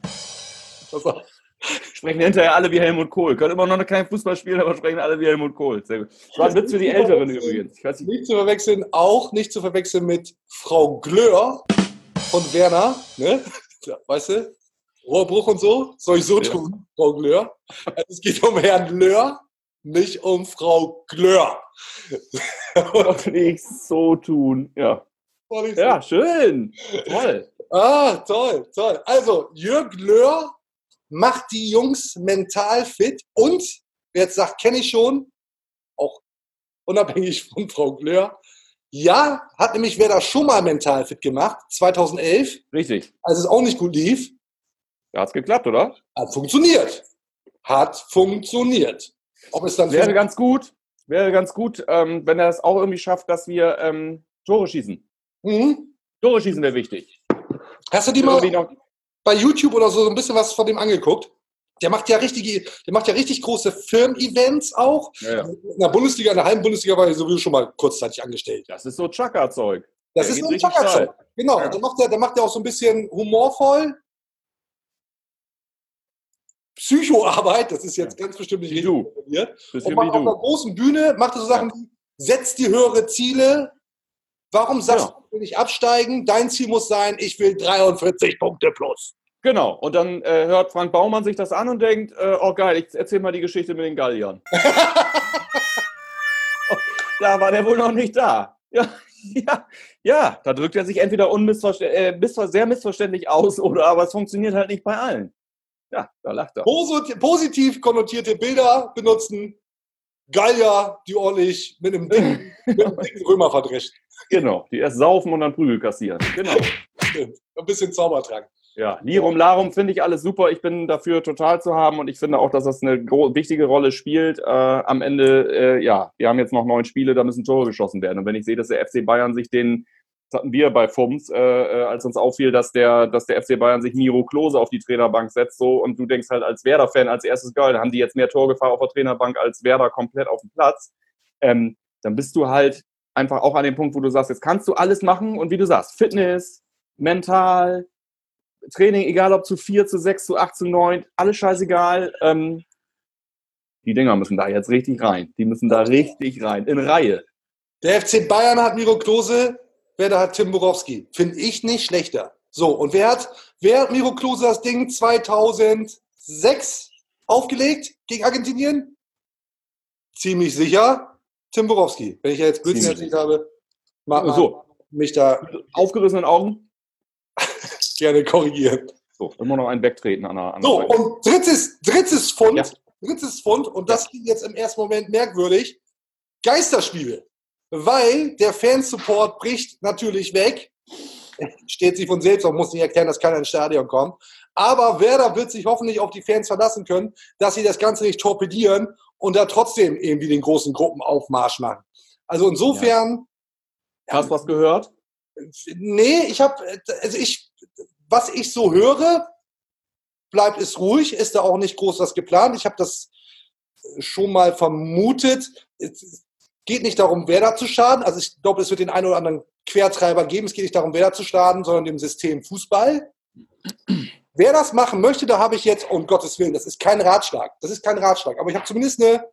Sprechen hinterher alle wie Helmut Kohl. Können immer noch kein Fußball spielen, aber sprechen alle wie Helmut Kohl. Sehr gut. Das war ein Witz für die Älteren übrigens. Ich weiß nicht. Nicht zu verwechseln, auch nicht zu verwechseln mit Frau Glöhr von Werner. Ne? Weißt du? Rohrbruch und so. Soll ich so ja. tun, Frau Glöhr? Also es geht um Herrn Löhr, nicht um Frau Glöhr. Soll ich so tun, ja. Ja, schön. Toll. Ah, toll, toll. Also, Jörg Löhr macht die Jungs mental fit und, wer jetzt sagt, kenne ich schon, auch unabhängig von Frau Glöhr, ja, hat nämlich Werder schon mal mental fit gemacht, zweitausendelf. Richtig. Als es auch nicht gut lief. Da hat es geklappt, oder? Hat funktioniert. Hat funktioniert. Ob es dann wäre ganz gut, wäre ganz gut, ähm, wenn er es auch irgendwie schafft, dass wir ähm, Tore schießen. Mhm. Tore schießen wäre wichtig. Hast du die mal bei YouTube oder so ein bisschen was von dem angeguckt? Der macht ja richtige, der macht ja richtig große Firmen-Events auch. Ja, ja. In der Bundesliga, in der halben Bundesliga war er sowieso schon mal kurzzeitig angestellt. Das ist so Chaka-Zeug. Das der ist so ein Chaka-Zeug. Genau. Ja. Da macht er, da macht er auch so ein bisschen humorvoll. Psychoarbeit, das ist jetzt ganz bestimmt nicht richtig formuliert. Und macht auf einer großen Bühne, macht er so Sachen wie, setzt die höhere Ziele. Warum sagst ja. du, ich will nicht absteigen? Dein Ziel muss sein, ich will dreiundvierzig Punkte plus. Genau, und dann äh, hört Frank Baumann sich das an und denkt, äh, oh geil, ich erzähl mal die Geschichte mit den Galliern. Da war der wohl noch nicht da. Ja, ja, ja, da drückt er sich entweder unmissverständlich, äh, sehr missverständlich aus, oder aber es funktioniert halt nicht bei allen. Ja, da lacht er. Positiv konnotierte Bilder benutzen, Gallier, die ordentlich mit einem dicken Mit einem dicken Römer verdrescht. Genau, die erst saufen und dann Prügel kassieren. Genau. Ein bisschen Zaubertrank. Ja, Lirum Larum finde ich alles super. Ich bin dafür total zu haben und ich finde auch, dass das eine gro- wichtige Rolle spielt. Äh, am Ende, äh, ja, wir haben jetzt noch neun Spiele, da müssen Tore geschossen werden. Und wenn ich sehe, dass der F C Bayern sich den, das hatten wir bei F U M S, äh, als uns auffiel, dass der, dass der F C Bayern sich Miro Klose auf die Trainerbank setzt, so, und du denkst halt als Werder-Fan als erstes, geil, da haben die jetzt mehr Torgefahr auf der Trainerbank als Werder komplett auf dem Platz. Ähm, dann bist du halt einfach auch an dem Punkt, wo du sagst, jetzt kannst du alles machen und wie du sagst, Fitness, mental, Training, egal ob zu vier, zu sechs, zu acht, zu neun, alles scheißegal. Ähm, die Dinger müssen da jetzt richtig rein. Die müssen da richtig rein, in Reihe. Der F C Bayern hat Miro Klose, Werder hat Tim Borowski. Finde ich nicht schlechter. So, und wer hat, wer hat Miro Klose das Ding zweitausendsechs aufgelegt gegen Argentinien? Ziemlich sicher Tim Borowski. Wenn ich ja jetzt Blödsinn erzählt habe, mag man So. mich da Aufgerissenen Augen. gerne korrigieren. So, immer noch ein Wegtreten an der, an der So, Seite. und drittes, drittes Pfund, Ja. drittes Pfund, und das klingt jetzt im ersten Moment merkwürdig, Geisterspiele. Weil der Fansupport bricht natürlich weg. Steht sich von selbst auf, muss nicht erklären, dass keiner ins Stadion kommt. Aber Werder wird sich hoffentlich auf die Fans verlassen können, dass sie das Ganze nicht torpedieren und da trotzdem irgendwie den großen Gruppenaufmarsch machen. Also insofern, Hast du was gehört? nee, ich habe, also ich, was ich so höre, bleibt es ruhig, ist da auch nicht groß was geplant. Ich habe das schon mal vermutet. Es geht nicht darum, Werder zu schaden. Also ich glaube, es wird den einen oder anderen Quertreiber geben. Es geht nicht darum, Werder zu schaden, sondern dem System Fußball. Wer das machen möchte, da habe ich jetzt, um Gottes Willen, das ist kein Ratschlag. Das ist kein Ratschlag. Aber ich habe zumindest eine,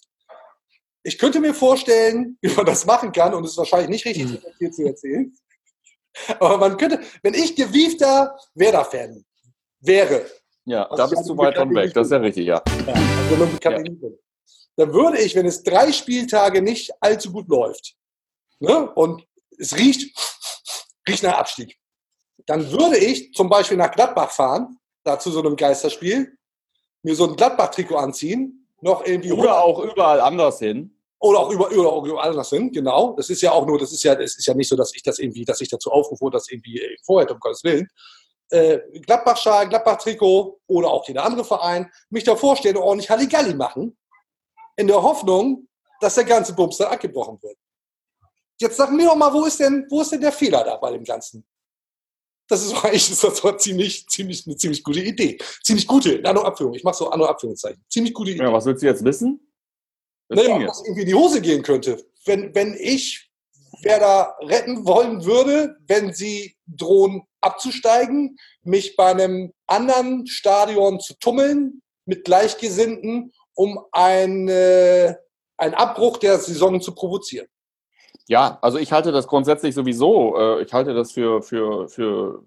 ich könnte mir vorstellen, wie man das machen kann, und es ist wahrscheinlich nicht richtig, das hier zu erzählen. Aber man könnte, wenn ich gewiefter Werder-Fan wäre, Ja, Was da ich bist also du weit bekannt von weg. Das ist ja richtig, ja. also wenn man bekannt nicht bin, dann würde ich, wenn es drei Spieltage nicht allzu gut läuft, ne, und es riecht, riecht nach Abstieg, dann würde ich zum Beispiel nach Gladbach fahren, da zu so einem Geisterspiel, mir so ein Gladbach-Trikot anziehen, noch irgendwie Oder auch überall anders hin. oder auch über, oder auch überall anders hin, genau. Das ist ja auch nur, das ist ja, es ist ja nicht so, dass ich das irgendwie, dass ich dazu aufgerufen wurde, das irgendwie vorher, um Gottes Willen. Äh, Gladbach-Schal, Gladbach-Trikot oder auch jeder andere Verein, mich da vorstellen und ordentlich Halligalli machen, in der Hoffnung, dass der ganze Bums dann abgebrochen wird. Jetzt sag mir doch mal, wo ist denn, wo ist denn der Fehler da bei dem Ganzen? Das ist eigentlich ist das doch ziemlich, ziemlich, eine ziemlich gute Idee. Ziemlich gute, in Anno Abführung. Ich mache so Anno Abführungszeichen. Ziemlich gute Idee. Ja, was willst du jetzt wissen? Das Naja, ging ob jetzt. das irgendwie in die Hose gehen könnte. Wenn, wenn ich Werder retten wollen würde, wenn sie drohen abzusteigen, mich bei einem anderen Stadion zu tummeln mit Gleichgesinnten, um ein, äh, einen Abbruch der Saison zu provozieren. Ja, also ich halte das grundsätzlich sowieso, äh, ich halte das für, für, für,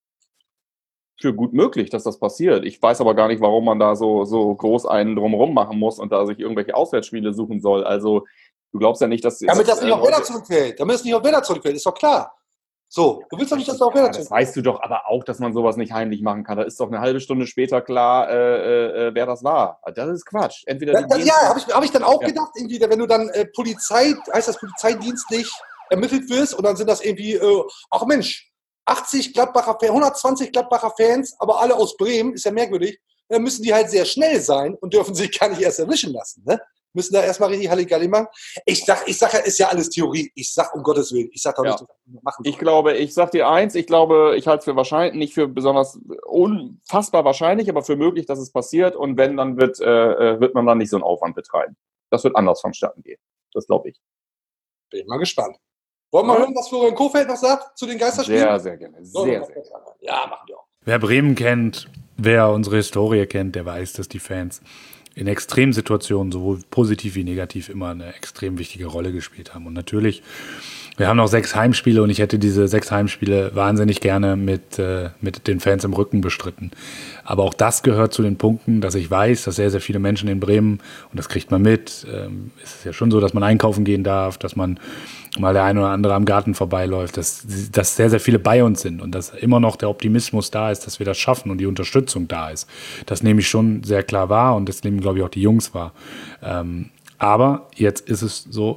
für gut möglich, dass das passiert. Ich weiß aber gar nicht, warum man da so, so groß einen drumherum machen muss und da sich irgendwelche Auswärtsspiele suchen soll. Also du glaubst ja nicht, dass... Damit das dass, nicht äh, auf Werder zurückfällt. Damit es nicht auf Werder zurückfällt, ist doch klar. So, du willst doch nicht, dass es auf Ja, Werder das zurückfällt. weißt du doch aber auch, dass man sowas nicht heimlich machen kann. Da ist doch eine halbe Stunde später klar, äh, äh, wer das war. Das ist Quatsch. Entweder Ja, die das, gehen- ja habe ich, hab ich dann auch Ja. gedacht, irgendwie, wenn du dann äh, Polizei, heißt das polizeidienstlich ermittelt wirst und dann sind das irgendwie, äh, ach Mensch, achtzig Gladbacher Fans, hundertzwanzig Gladbacher Fans, aber alle aus Bremen, ist ja merkwürdig, dann müssen die halt sehr schnell sein und dürfen sich gar nicht erst erwischen lassen, ne? Müssen da erstmal richtig Halligalli machen. Ich sag, ich sag ja, ist ja alles Theorie. Ich sag um Gottes Willen, ich sag doch Ja. nicht, dass wir das machen. Ich glaube, ich sag dir eins, ich glaube, ich halte es für wahrscheinlich, nicht für besonders unfassbar wahrscheinlich, aber für möglich, dass es passiert. Und wenn, dann wird, äh, wird man dann nicht so einen Aufwand betreiben. Das wird anders vonstatten gehen. Das glaube ich. Bin ich mal gespannt. Wollen wir mal hören, was Florian Kohfeldt noch sagt zu den Geisterspielen? Sehr, sehr gerne. Sehr, sehr gerne. Ja, machen wir auch. Wer Bremen kennt, wer unsere Historie kennt, der weiß, dass die Fans in Extremsituationen, sowohl positiv wie negativ, immer eine extrem wichtige Rolle gespielt haben. Und natürlich, wir haben noch sechs Heimspiele und ich hätte diese sechs Heimspiele wahnsinnig gerne mit, äh, mit den Fans im Rücken bestritten. Aber auch das gehört zu den Punkten, dass ich weiß, dass sehr, sehr viele Menschen in Bremen, und das kriegt man mit, ähm, ist es ja schon so, dass man einkaufen gehen darf, dass man mal der eine oder andere am Garten vorbeiläuft, dass, dass sehr, sehr viele bei uns sind und dass immer noch der Optimismus da ist, dass wir das schaffen und die Unterstützung da ist. Das nehme ich schon sehr klar wahr und das nehmen, glaube ich, auch die Jungs wahr. Ähm, aber jetzt ist es so,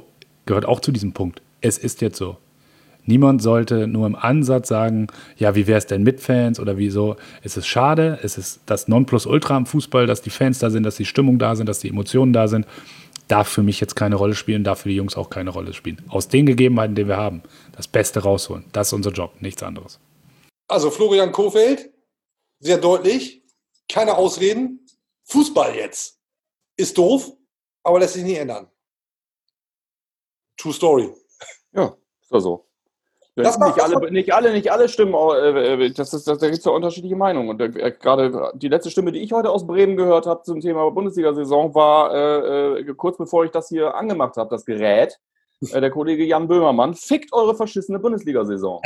gehört auch zu diesem Punkt. Es ist jetzt so. Niemand sollte nur im Ansatz sagen, ja, wie wäre es denn mit Fans oder wieso. Es ist schade, es ist das Nonplusultra im Fußball, dass die Fans da sind, dass die Stimmung da sind, dass die Emotionen da sind. Darf für mich jetzt keine Rolle spielen, darf für die Jungs auch keine Rolle spielen. Aus den Gegebenheiten, die wir haben, das Beste rausholen. Das ist unser Job, nichts anderes. Also Florian Kohfeldt, sehr deutlich, keine Ausreden. Fußball jetzt ist doof, aber lässt sich nicht ändern. True Story. Ja, ist doch so. Das nicht, macht- das alle, macht- nicht alle, nicht alle Stimmen, äh, das ist, das, da gibt es ja unterschiedliche Meinungen. Und äh, gerade die letzte Stimme, die ich heute aus Bremen gehört habe zum Thema Bundesliga-Saison, war äh, äh, kurz bevor ich das hier angemacht habe, das Gerät, äh, der Kollege Jan Böhmermann, fickt eure verschissene Bundesliga-Saison.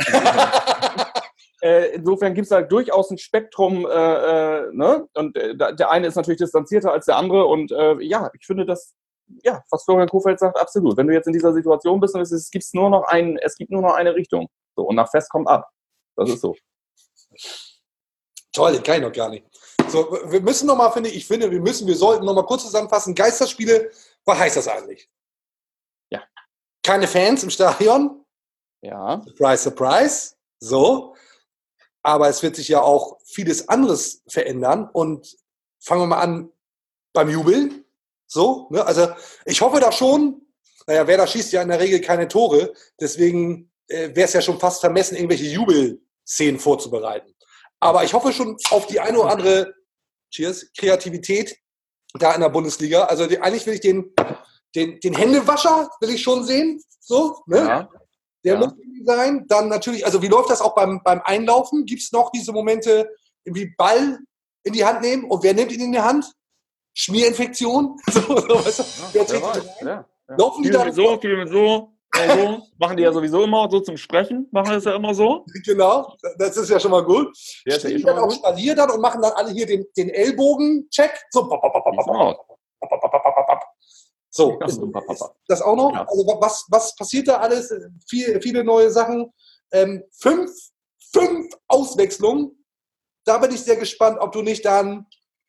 Äh, insofern gibt es da durchaus ein Spektrum, äh, äh, ne? Und äh, der eine ist natürlich distanzierter als der andere. Und äh, ja, ich finde das, ja, was Florian Kohfeldt sagt, absolut. Wenn du jetzt in dieser Situation bist und es, es, gibt's nur noch ein, es gibt nur noch eine Richtung. So, und nach Fest kommt ab. Das ist so. Toll, den kann ich noch gar nicht. So, wir müssen noch mal, finde ich, ich finde, wir müssen, wir sollten noch mal kurz zusammenfassen. Geisterspiele, was heißt das eigentlich? Ja. Keine Fans im Stadion? Ja. Surprise, surprise. So. Aber es wird sich ja auch vieles anderes verändern. Und fangen wir mal an beim Jubeln. So, ne? Also ich hoffe da schon, naja, Werder schießt ja in der Regel keine Tore, deswegen äh, wäre es ja schon fast vermessen, irgendwelche Jubelszenen vorzubereiten. Aber ich hoffe schon auf die eine oder andere Cheers, Kreativität da in der Bundesliga. Also die, eigentlich will ich den, den, den Händewascher will ich schon sehen. So, ne? Ja. Der Ja. muss irgendwie sein. Dann natürlich, also wie läuft das auch beim, beim Einlaufen? Gibt es noch diese Momente, irgendwie Ball in die Hand nehmen? Und wer nimmt ihn in die Hand? Schmierinfektion? So, so, weißt du? Wer Wer trägt weiß, ihn rein? ja, ja. Laufen die Viel da? mit so, viel mit so, so, so. Machen die ja sowieso immer so zum Sprechen. Machen das ja immer so. Genau, das ist ja schon mal gut. Ja, ist ja Stehen eh die schon dann mal auch gut. Spalier dann und machen dann alle hier den, den Ellbogen-Check. So, pop, pop, pop, pop, Sieht so aus. pop, pop, pop, pop, pop. So, Ja, ist, so, pop, pop, ist pop. das auch noch? Ja. Also was, was passiert da alles? Viel, viele neue Sachen. Ähm, fünf, fünf Auswechslungen. Da bin ich sehr gespannt, ob du nicht dann,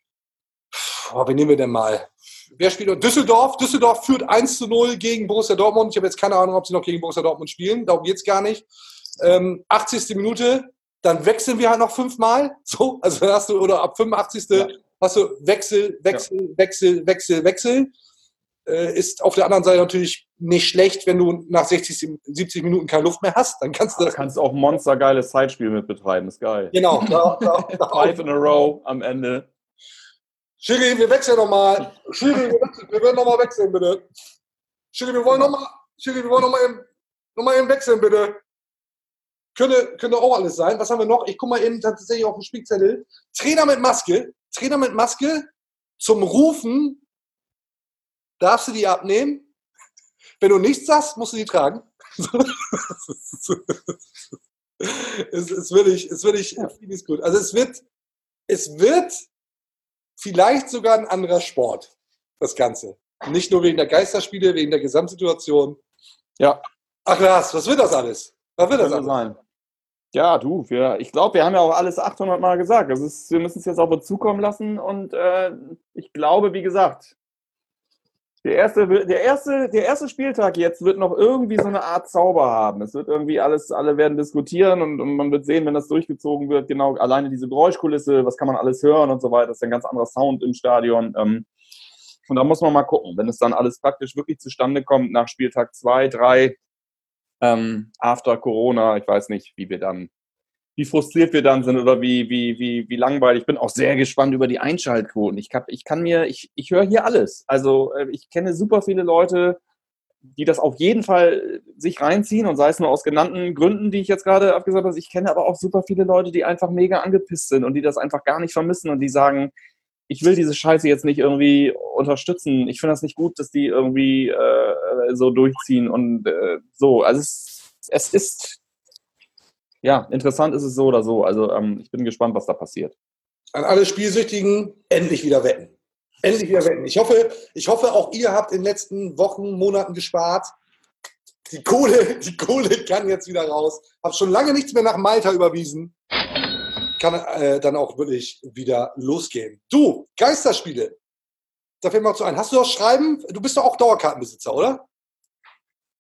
oh, wen nehmen wir denn mal? Wer spielt noch? Düsseldorf. Düsseldorf führt eins zu null gegen Borussia Dortmund. Ich habe jetzt keine Ahnung, ob sie noch gegen Borussia Dortmund spielen. Darum geht es gar nicht. Ähm, achtzigste Minute. Dann wechseln wir halt noch fünfmal. So, also dann hast du, oder ab fünfundachtzigsten Ja. hast du Wechsel, Wechsel, Wechsel, Wechsel, Wechsel. Äh, ist auf der anderen Seite natürlich nicht schlecht, wenn du nach sechzig, siebzig Minuten keine Luft mehr hast. Dann kannst du Da das. kannst du auch ein monstergeiles Zeitspiel mit betreiben. Ist geil. Genau. Da, da, da Five in a row am Ende. Schiri, wir wechseln nochmal. Schiri, wir, wechseln. wir werden nochmal wechseln, bitte. Schiri, wir wollen nochmal Schiri, wir wollen nochmal eben, noch mal eben wechseln, bitte. Könnte, könnte auch alles sein. Was haben wir noch? Ich gucke mal eben tatsächlich auf den Spickzettel. Trainer mit Maske. Trainer mit Maske. Zum Rufen darfst du die abnehmen. Wenn du nichts sagst, musst du die tragen. es ist wirklich, es ist wirklich vieles gut. Also es wird, es wird vielleicht sogar ein anderer Sport, das Ganze. Nicht nur wegen der Geisterspiele, wegen der Gesamtsituation. Ja. Ach Lars, was wird das alles? Was wird das Könnte alles? sein. Ja, du, wir, ich glaube, wir haben ja auch alles achthundert Mal gesagt. Das ist, wir müssen es jetzt auf uns zukommen lassen. Und äh, ich glaube, wie gesagt, der erste, der, erste, der erste Spieltag jetzt wird noch irgendwie so eine Art Zauber haben. Es wird irgendwie alles, alle werden diskutieren und, und man wird sehen, wenn das durchgezogen wird, genau, alleine diese Geräuschkulisse, was kann man alles hören und so weiter. Das ist ein ganz anderer Sound im Stadion. Ähm, und da muss man mal gucken, wenn es dann alles praktisch wirklich zustande kommt nach Spieltag zwei, drei, ähm, after Corona, ich weiß nicht, wie wir dann, wie frustriert wir dann sind oder wie, wie, wie, wie langweilig. Ich bin auch sehr gespannt über die Einschaltquoten. Ich kann, ich kann mir, ich, ich höre hier alles. Also äh, ich kenne super viele Leute, die das auf jeden Fall sich reinziehen und sei es nur aus genannten Gründen, die ich jetzt gerade abgesagt habe. Ich kenne aber auch super viele Leute, die einfach mega angepisst sind und die das einfach gar nicht vermissen und die sagen, ich will diese Scheiße jetzt nicht irgendwie unterstützen. Ich finde das nicht gut, dass die irgendwie äh, so durchziehen und äh, so. Also es, es ist, ja, interessant ist es so oder so. Also ähm, ich bin gespannt, was da passiert. An alle Spielsüchtigen, endlich wieder wetten. Endlich wieder wetten. Ich hoffe, ich hoffe, auch ihr habt in den letzten Wochen, Monaten gespart. Die Kohle, die Kohle kann jetzt wieder raus. Hab schon lange nichts mehr nach Malta überwiesen. Kann äh, dann auch wirklich wieder losgehen. Du, Geisterspiele. Da fällt mir mal zu ein. Hast du das Schreiben? Du bist doch auch Dauerkartenbesitzer, oder?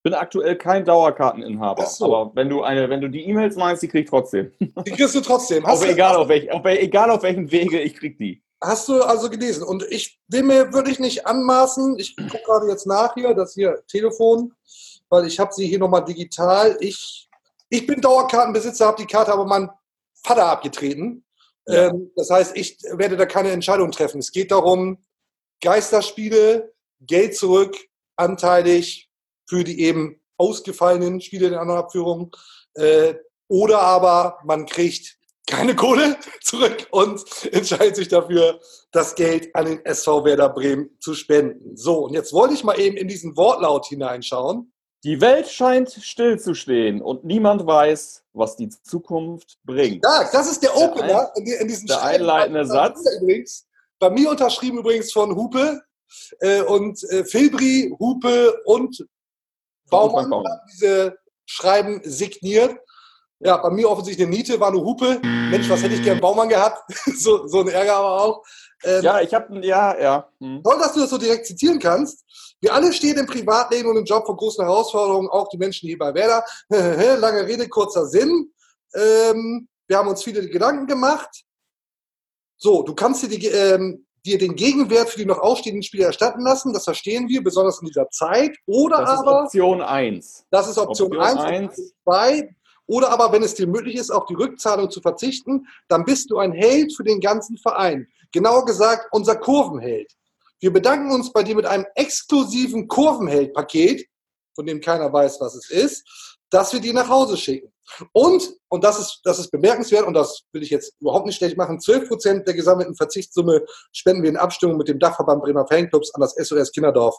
bin aktuell kein Dauerkarteninhaber. Ach so. Aber wenn du eine, wenn du die E-Mails meinst, die krieg ich trotzdem. Die kriegst du trotzdem. Hast Auf, du, egal, auf welch, auf, wel- egal auf welchem Wege, ich krieg die. hast du also gelesen? Und ich will mir wirklich nicht anmaßen, ich gucke gerade jetzt nach hier, das hier Telefon, weil ich habe sie hier nochmal digital. Ich, ich bin Dauerkartenbesitzer, habe die Karte aber meinem Vater abgetreten. Ja. Ähm, das heißt, ich werde da keine Entscheidung treffen. Es geht darum, Geisterspiele, Geld zurück, anteilig für die eben ausgefallenen Spiele in anderen Abführungen. Äh, oder aber man kriegt keine Kohle zurück und entscheidet sich dafür, das Geld an den S V Werder Bremen zu spenden. So, und jetzt wollte ich mal eben in diesen Wortlaut hineinschauen. Die Welt scheint stillzustehen und niemand weiß, was die Zukunft bringt. Ja, das ist der Der Opener in, in diesem der Schreiben. einleitende Satz. Übrigens, bei mir unterschrieben übrigens von Hupe äh, und äh, Filbri, Hupe und Baumann Baumann. haben diese Schreiben signiert. Ja, bei mir offensichtlich eine Niete, war eine Hupe. Mensch, was hätte ich gern Baumann gehabt? so, so ein Ärger aber auch. Ähm, Ja, ich habe, ja, ja. Hm. Toll, dass du das so direkt zitieren kannst. Wir alle stehen im Privatleben und im Job vor großen Herausforderungen, auch die Menschen hier bei Werder. Lange Rede, kurzer Sinn. Ähm, wir haben uns viele Gedanken gemacht. So, du kannst dir, die, ähm, dir den Gegenwert für die noch ausstehenden Spiele erstatten lassen. Das verstehen wir, besonders in dieser Zeit. Oder Das ist aber, Option eins. das ist Option Option eins, eins. zwei. Oder aber, wenn es dir möglich ist, auf die Rückzahlung zu verzichten, dann bist du ein Held für den ganzen Verein. Genauer gesagt, unser Kurvenheld. Wir bedanken uns bei dir mit einem exklusiven Kurvenheld-Paket, von dem keiner weiß, was es ist, dass wir dir nach Hause schicken. Und, und das ist, das ist bemerkenswert, und das will ich jetzt überhaupt nicht schlecht machen, zwölf Prozent der gesammelten Verzichtssumme spenden wir in Abstimmung mit dem Dachverband Bremer Fanclubs an das S O S Kinderdorf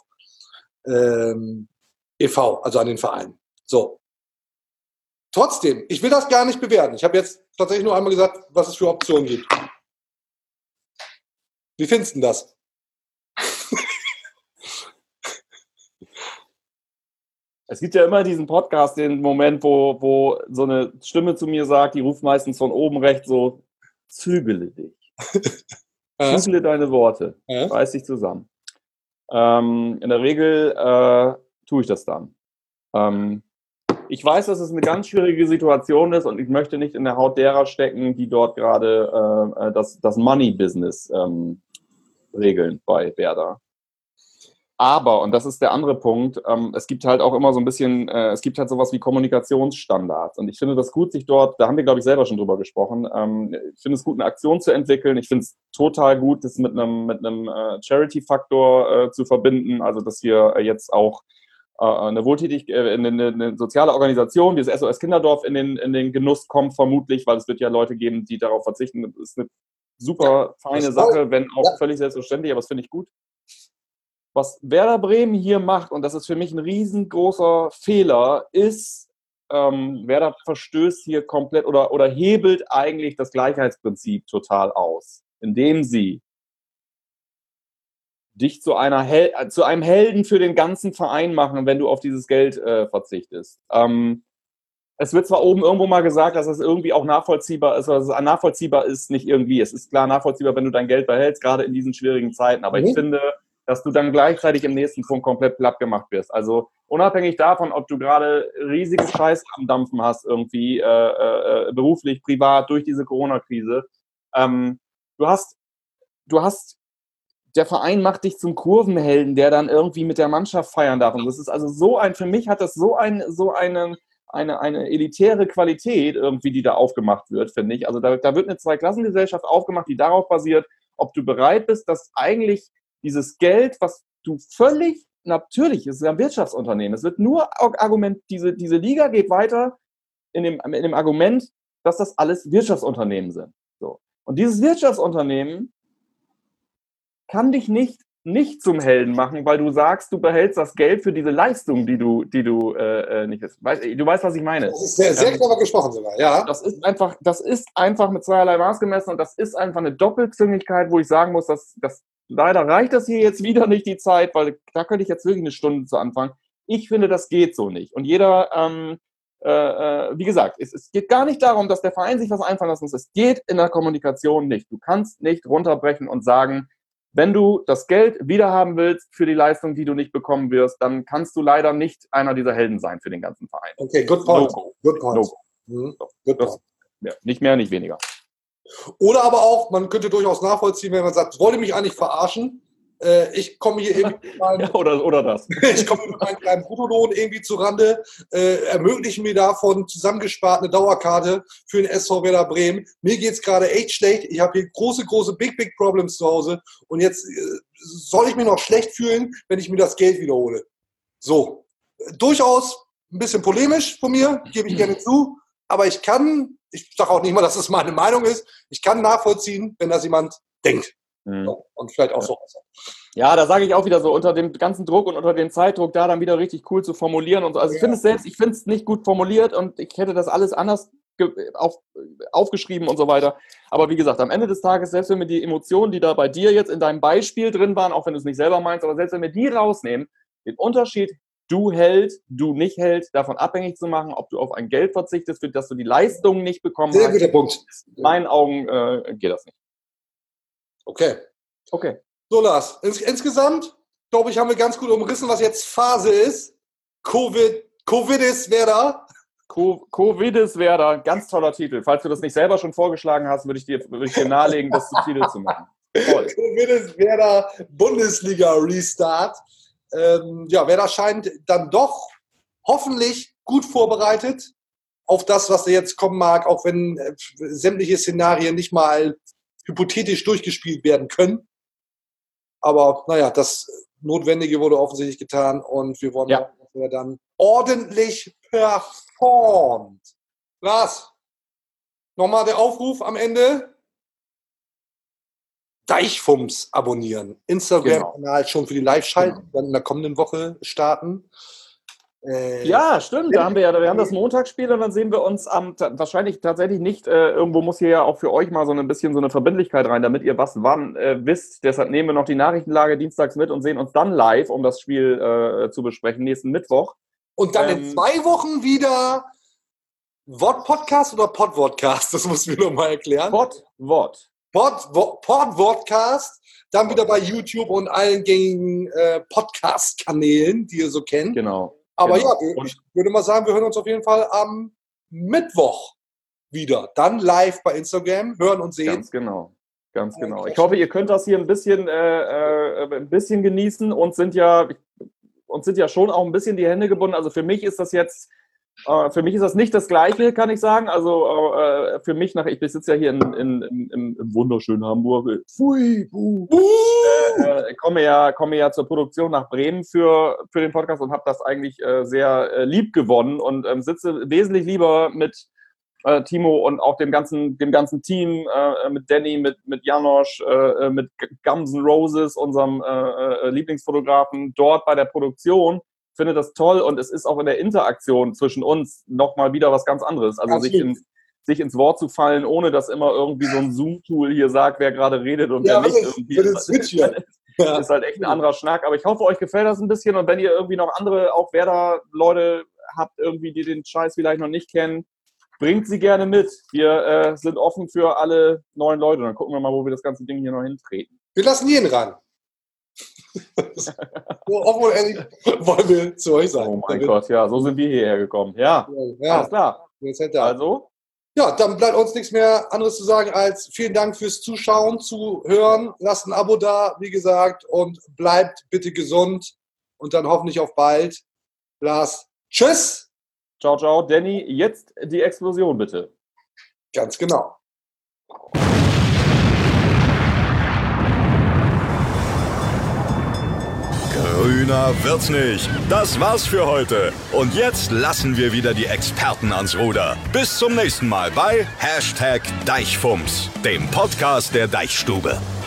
ähm, e V, also an den Verein. So. Trotzdem, ich will das gar nicht bewerten. Ich habe jetzt tatsächlich nur einmal gesagt, was es für Optionen gibt. Wie findest du das? Es gibt ja immer diesen Podcast, den Moment, wo, wo so eine Stimme zu mir sagt, die ruft meistens von oben rechts so, zügele dich. Ja. Zügele deine Worte. Ja. Reiß dich zusammen. Ähm, in der Regel äh, tue ich das dann. Ähm, ich weiß, dass es eine ganz schwierige Situation ist und ich möchte nicht in der Haut derer stecken, die dort gerade äh, das, das Money-Business ähm, regeln bei Werder. Aber, und das ist der andere Punkt, ähm, es gibt halt auch immer so ein bisschen, äh, es gibt halt sowas wie Kommunikationsstandards. Und ich finde das gut, sich dort, da haben wir, glaube ich, selber schon drüber gesprochen, ähm, ich finde es gut, eine Aktion zu entwickeln. Ich finde es total gut, das mit einem, mit einem äh, Charity-Faktor äh, zu verbinden. Also, dass wir äh, jetzt auch äh, eine wohltätig, äh, eine, eine soziale Organisation, wie das S O S Kinderdorf, in den, in den Genuss kommt, vermutlich, weil es wird ja Leute geben, die darauf verzichten. Das ist eine super Ja, feine das toll. Sache, wenn auch Ja. völlig selbstverständlich, aber das finde ich gut. Was Werder Bremen hier macht, und das ist für mich ein riesengroßer Fehler, ist, ähm, Werder verstößt hier komplett oder, oder hebelt eigentlich das Gleichheitsprinzip total aus, indem sie dich zu, einer Hel äh, zu einem Helden für den ganzen Verein machen, wenn du auf dieses Geld äh, verzichtest. Ähm, es wird zwar oben irgendwo mal gesagt, dass es irgendwie auch nachvollziehbar ist, dass es nachvollziehbar ist, nicht irgendwie. Es ist klar nachvollziehbar, wenn du dein Geld behältst, gerade in diesen schwierigen Zeiten. Aber Mhm. ich finde, dass du dann gleichzeitig im nächsten Punkt komplett platt gemacht wirst. Also unabhängig davon, ob du gerade riesige Scheiße am Dampfen hast, irgendwie äh, äh, beruflich, privat, durch diese Corona-Krise. Ähm, du hast, du hast, der Verein macht dich zum Kurvenhelden, der dann irgendwie mit der Mannschaft feiern darf. Und das ist also so ein, für mich hat das so ein, so einen, eine, eine elitäre Qualität irgendwie, die da aufgemacht wird, finde ich. Also da, da wird eine Zweiklassengesellschaft aufgemacht, die darauf basiert, ob du bereit bist, dass eigentlich dieses Geld, was du völlig, natürlich, es ist ja ein Wirtschaftsunternehmen, es wird nur Argument, diese, diese Liga geht weiter in dem, in dem Argument, dass das alles Wirtschaftsunternehmen sind. So. Und dieses Wirtschaftsunternehmen kann dich nicht, nicht zum Helden machen, weil du sagst, du behältst das Geld für diese Leistung, die du, die du äh, nicht hast. Weißt, du weißt, was ich meine. Das ist sehr, sehr Ähm, clever gesprochen sogar, ja. Das ist einfach, das ist einfach mit zweierlei Maß gemessen und das ist einfach eine Doppelzüngigkeit, wo ich sagen muss, dass, dass leider reicht das hier jetzt wieder nicht die Zeit, weil da könnte ich jetzt wirklich eine Stunde zu anfangen. Ich finde, das geht so nicht. Und jeder, ähm, äh, äh, wie gesagt, es, es geht gar nicht darum, dass der Verein sich was einfallen lassen muss. Es geht in der Kommunikation nicht. Du kannst nicht runterbrechen und sagen, wenn du das Geld wiederhaben willst für die Leistung, die du nicht bekommen wirst, dann kannst du leider nicht einer dieser Helden sein für den ganzen Verein. Okay, good point. No Good point. No Mhm. so, Good das, point. ja, nicht mehr, nicht weniger. Oder aber auch, man könnte durchaus nachvollziehen, wenn man sagt, wollte mich eigentlich verarschen. Äh, ich komme hier irgendwie mit meinem, Ja, oder, oder das. ich komme mit meinem kleinen Bruttolohn irgendwie zu Rande, äh, ermöglichen mir davon zusammengespart eine Dauerkarte für den S V Werder Bremen. Mir geht es gerade echt schlecht. Ich habe hier große, große Big, Big Problems zu Hause. Und jetzt äh, soll ich mich noch schlecht fühlen, wenn ich mir das Geld wiederhole. So, äh, durchaus ein bisschen polemisch von mir, gebe ich gerne zu. Aber ich kann, ich sage auch nicht mal, dass es meine Meinung ist, ich kann nachvollziehen, wenn das jemand denkt. Mhm. So, und vielleicht auch so. Ja, da sage ich auch wieder so, unter dem ganzen Druck und unter dem Zeitdruck da dann wieder richtig cool zu formulieren und so. Also ich finde es selbst, ich finde es nicht gut formuliert und ich hätte das alles anders auf, aufgeschrieben und so weiter. Aber wie gesagt, am Ende des Tages, selbst wenn wir die Emotionen, die da bei dir jetzt in deinem Beispiel drin waren, auch wenn du es nicht selber meinst, aber selbst wenn wir die rausnehmen, den Unterschied, du Held, du nicht Held, davon abhängig zu machen, ob du auf ein Geld verzichtest, für das du die Leistung nicht bekommen Sehr hast. guter Punkt. In meinen Augen äh, geht das nicht. Okay. Okay. So, Lars, ins, insgesamt, glaube ich, haben wir ganz gut umrissen, was jetzt Phase ist. Covid, Covid ist Werder. Co- Covid ist Werder, ganz toller Titel. Falls du das nicht selber schon vorgeschlagen hast, würde ich dir, würde ich dir nahelegen, das zum Titel zu machen. Toll. Covid ist Werder, Bundesliga-Restart. Ähm, ja, Werder scheint dann doch hoffentlich gut vorbereitet auf das, was da jetzt kommen mag, auch wenn äh, sämtliche Szenarien nicht mal hypothetisch durchgespielt werden können. Aber naja, das Notwendige wurde offensichtlich getan und wir wollen, Ja. dass wir dann ordentlich performt. Lars, nochmal der Aufruf am Ende. Deichfums abonnieren. Instagram-Kanal schon für die Live-Schalten, Genau. dann in der kommenden Woche starten. Äh, Ja, stimmt. Da haben wir ja, wir haben das Montagsspiel und dann sehen wir uns am ta- wahrscheinlich tatsächlich nicht. Äh, irgendwo muss hier ja auch für euch mal so ein bisschen so eine Verbindlichkeit rein, damit ihr was wann äh, wisst. Deshalb nehmen wir noch die Nachrichtenlage dienstags mit und sehen uns dann live, um das Spiel äh, zu besprechen, nächsten Mittwoch. Und dann Ähm, in zwei Wochen wieder Wort-Podcast oder Pod-Vodcast? Das musst du mir nochmal erklären. Wort, Wort. Pod-Vodcast, dann wieder bei YouTube und allen gängigen äh, Podcast-Kanälen, die ihr so kennt. Genau. Aber genau. ja, wir- ich würde mal sagen, wir hören uns auf jeden Fall am Mittwoch wieder. Dann live bei Instagram, hören und sehen. Ganz genau. Ganz genau. Ich hoffe, ihr könnt das hier ein bisschen, äh, äh, ein bisschen genießen und sind ja, uns sind ja schon auch ein bisschen die Hände gebunden. Also für mich ist das jetzt, äh, für mich ist das nicht das Gleiche, kann ich sagen. Also äh, für mich nach, ich sitze ja hier in, in, in, im, im wunderschönen Hamburg. Pfui, buh. Äh, ich komme ja, komme ja zur Produktion nach Bremen für, für den Podcast und habe das eigentlich äh, sehr äh, lieb gewonnen und ähm, sitze wesentlich lieber mit äh, Timo und auch dem ganzen, dem ganzen Team, äh, mit Danny, mit, mit Janosch, äh, mit Guns N' Roses, unserem äh, äh, Lieblingsfotografen, dort bei der Produktion. Ich finde das toll und es ist auch in der Interaktion zwischen uns nochmal wieder was ganz anderes. Also sich, in, sich ins Wort zu fallen, ohne dass immer irgendwie so ein Zoom-Tool hier sagt, wer gerade redet und Ja, wer nicht. das Irgendwie für den ist, Switch hier. Ja. ist halt echt ein anderer Schnack. Aber ich hoffe, euch gefällt das ein bisschen und wenn ihr irgendwie noch andere, auch Werder-Leute habt, irgendwie, die den Scheiß vielleicht noch nicht kennen, bringt sie gerne mit. Wir äh, sind offen für alle neuen Leute. Dann gucken wir mal, wo wir das ganze Ding hier noch hintreten. Wir lassen jeden ran. So offen und ehrlich wollen wir zu euch sein. Oh mein Gott, ja, so sind wir hierher gekommen. Ja, Ja, alles klar. jetzt halt da. Also, Ja, dann bleibt uns nichts mehr anderes zu sagen als vielen Dank fürs Zuschauen, Zuhören. Lasst ein Abo da, wie gesagt, und bleibt bitte gesund und dann hoffentlich auf bald. Lars, tschüss! ciao, ciao. Danny, jetzt die Explosion bitte. Ganz genau. Grüner wird's nicht. Das war's für heute. Und jetzt lassen wir wieder die Experten ans Ruder. Bis zum nächsten Mal bei Hashtag Deichfums, dem Podcast der Deichstube.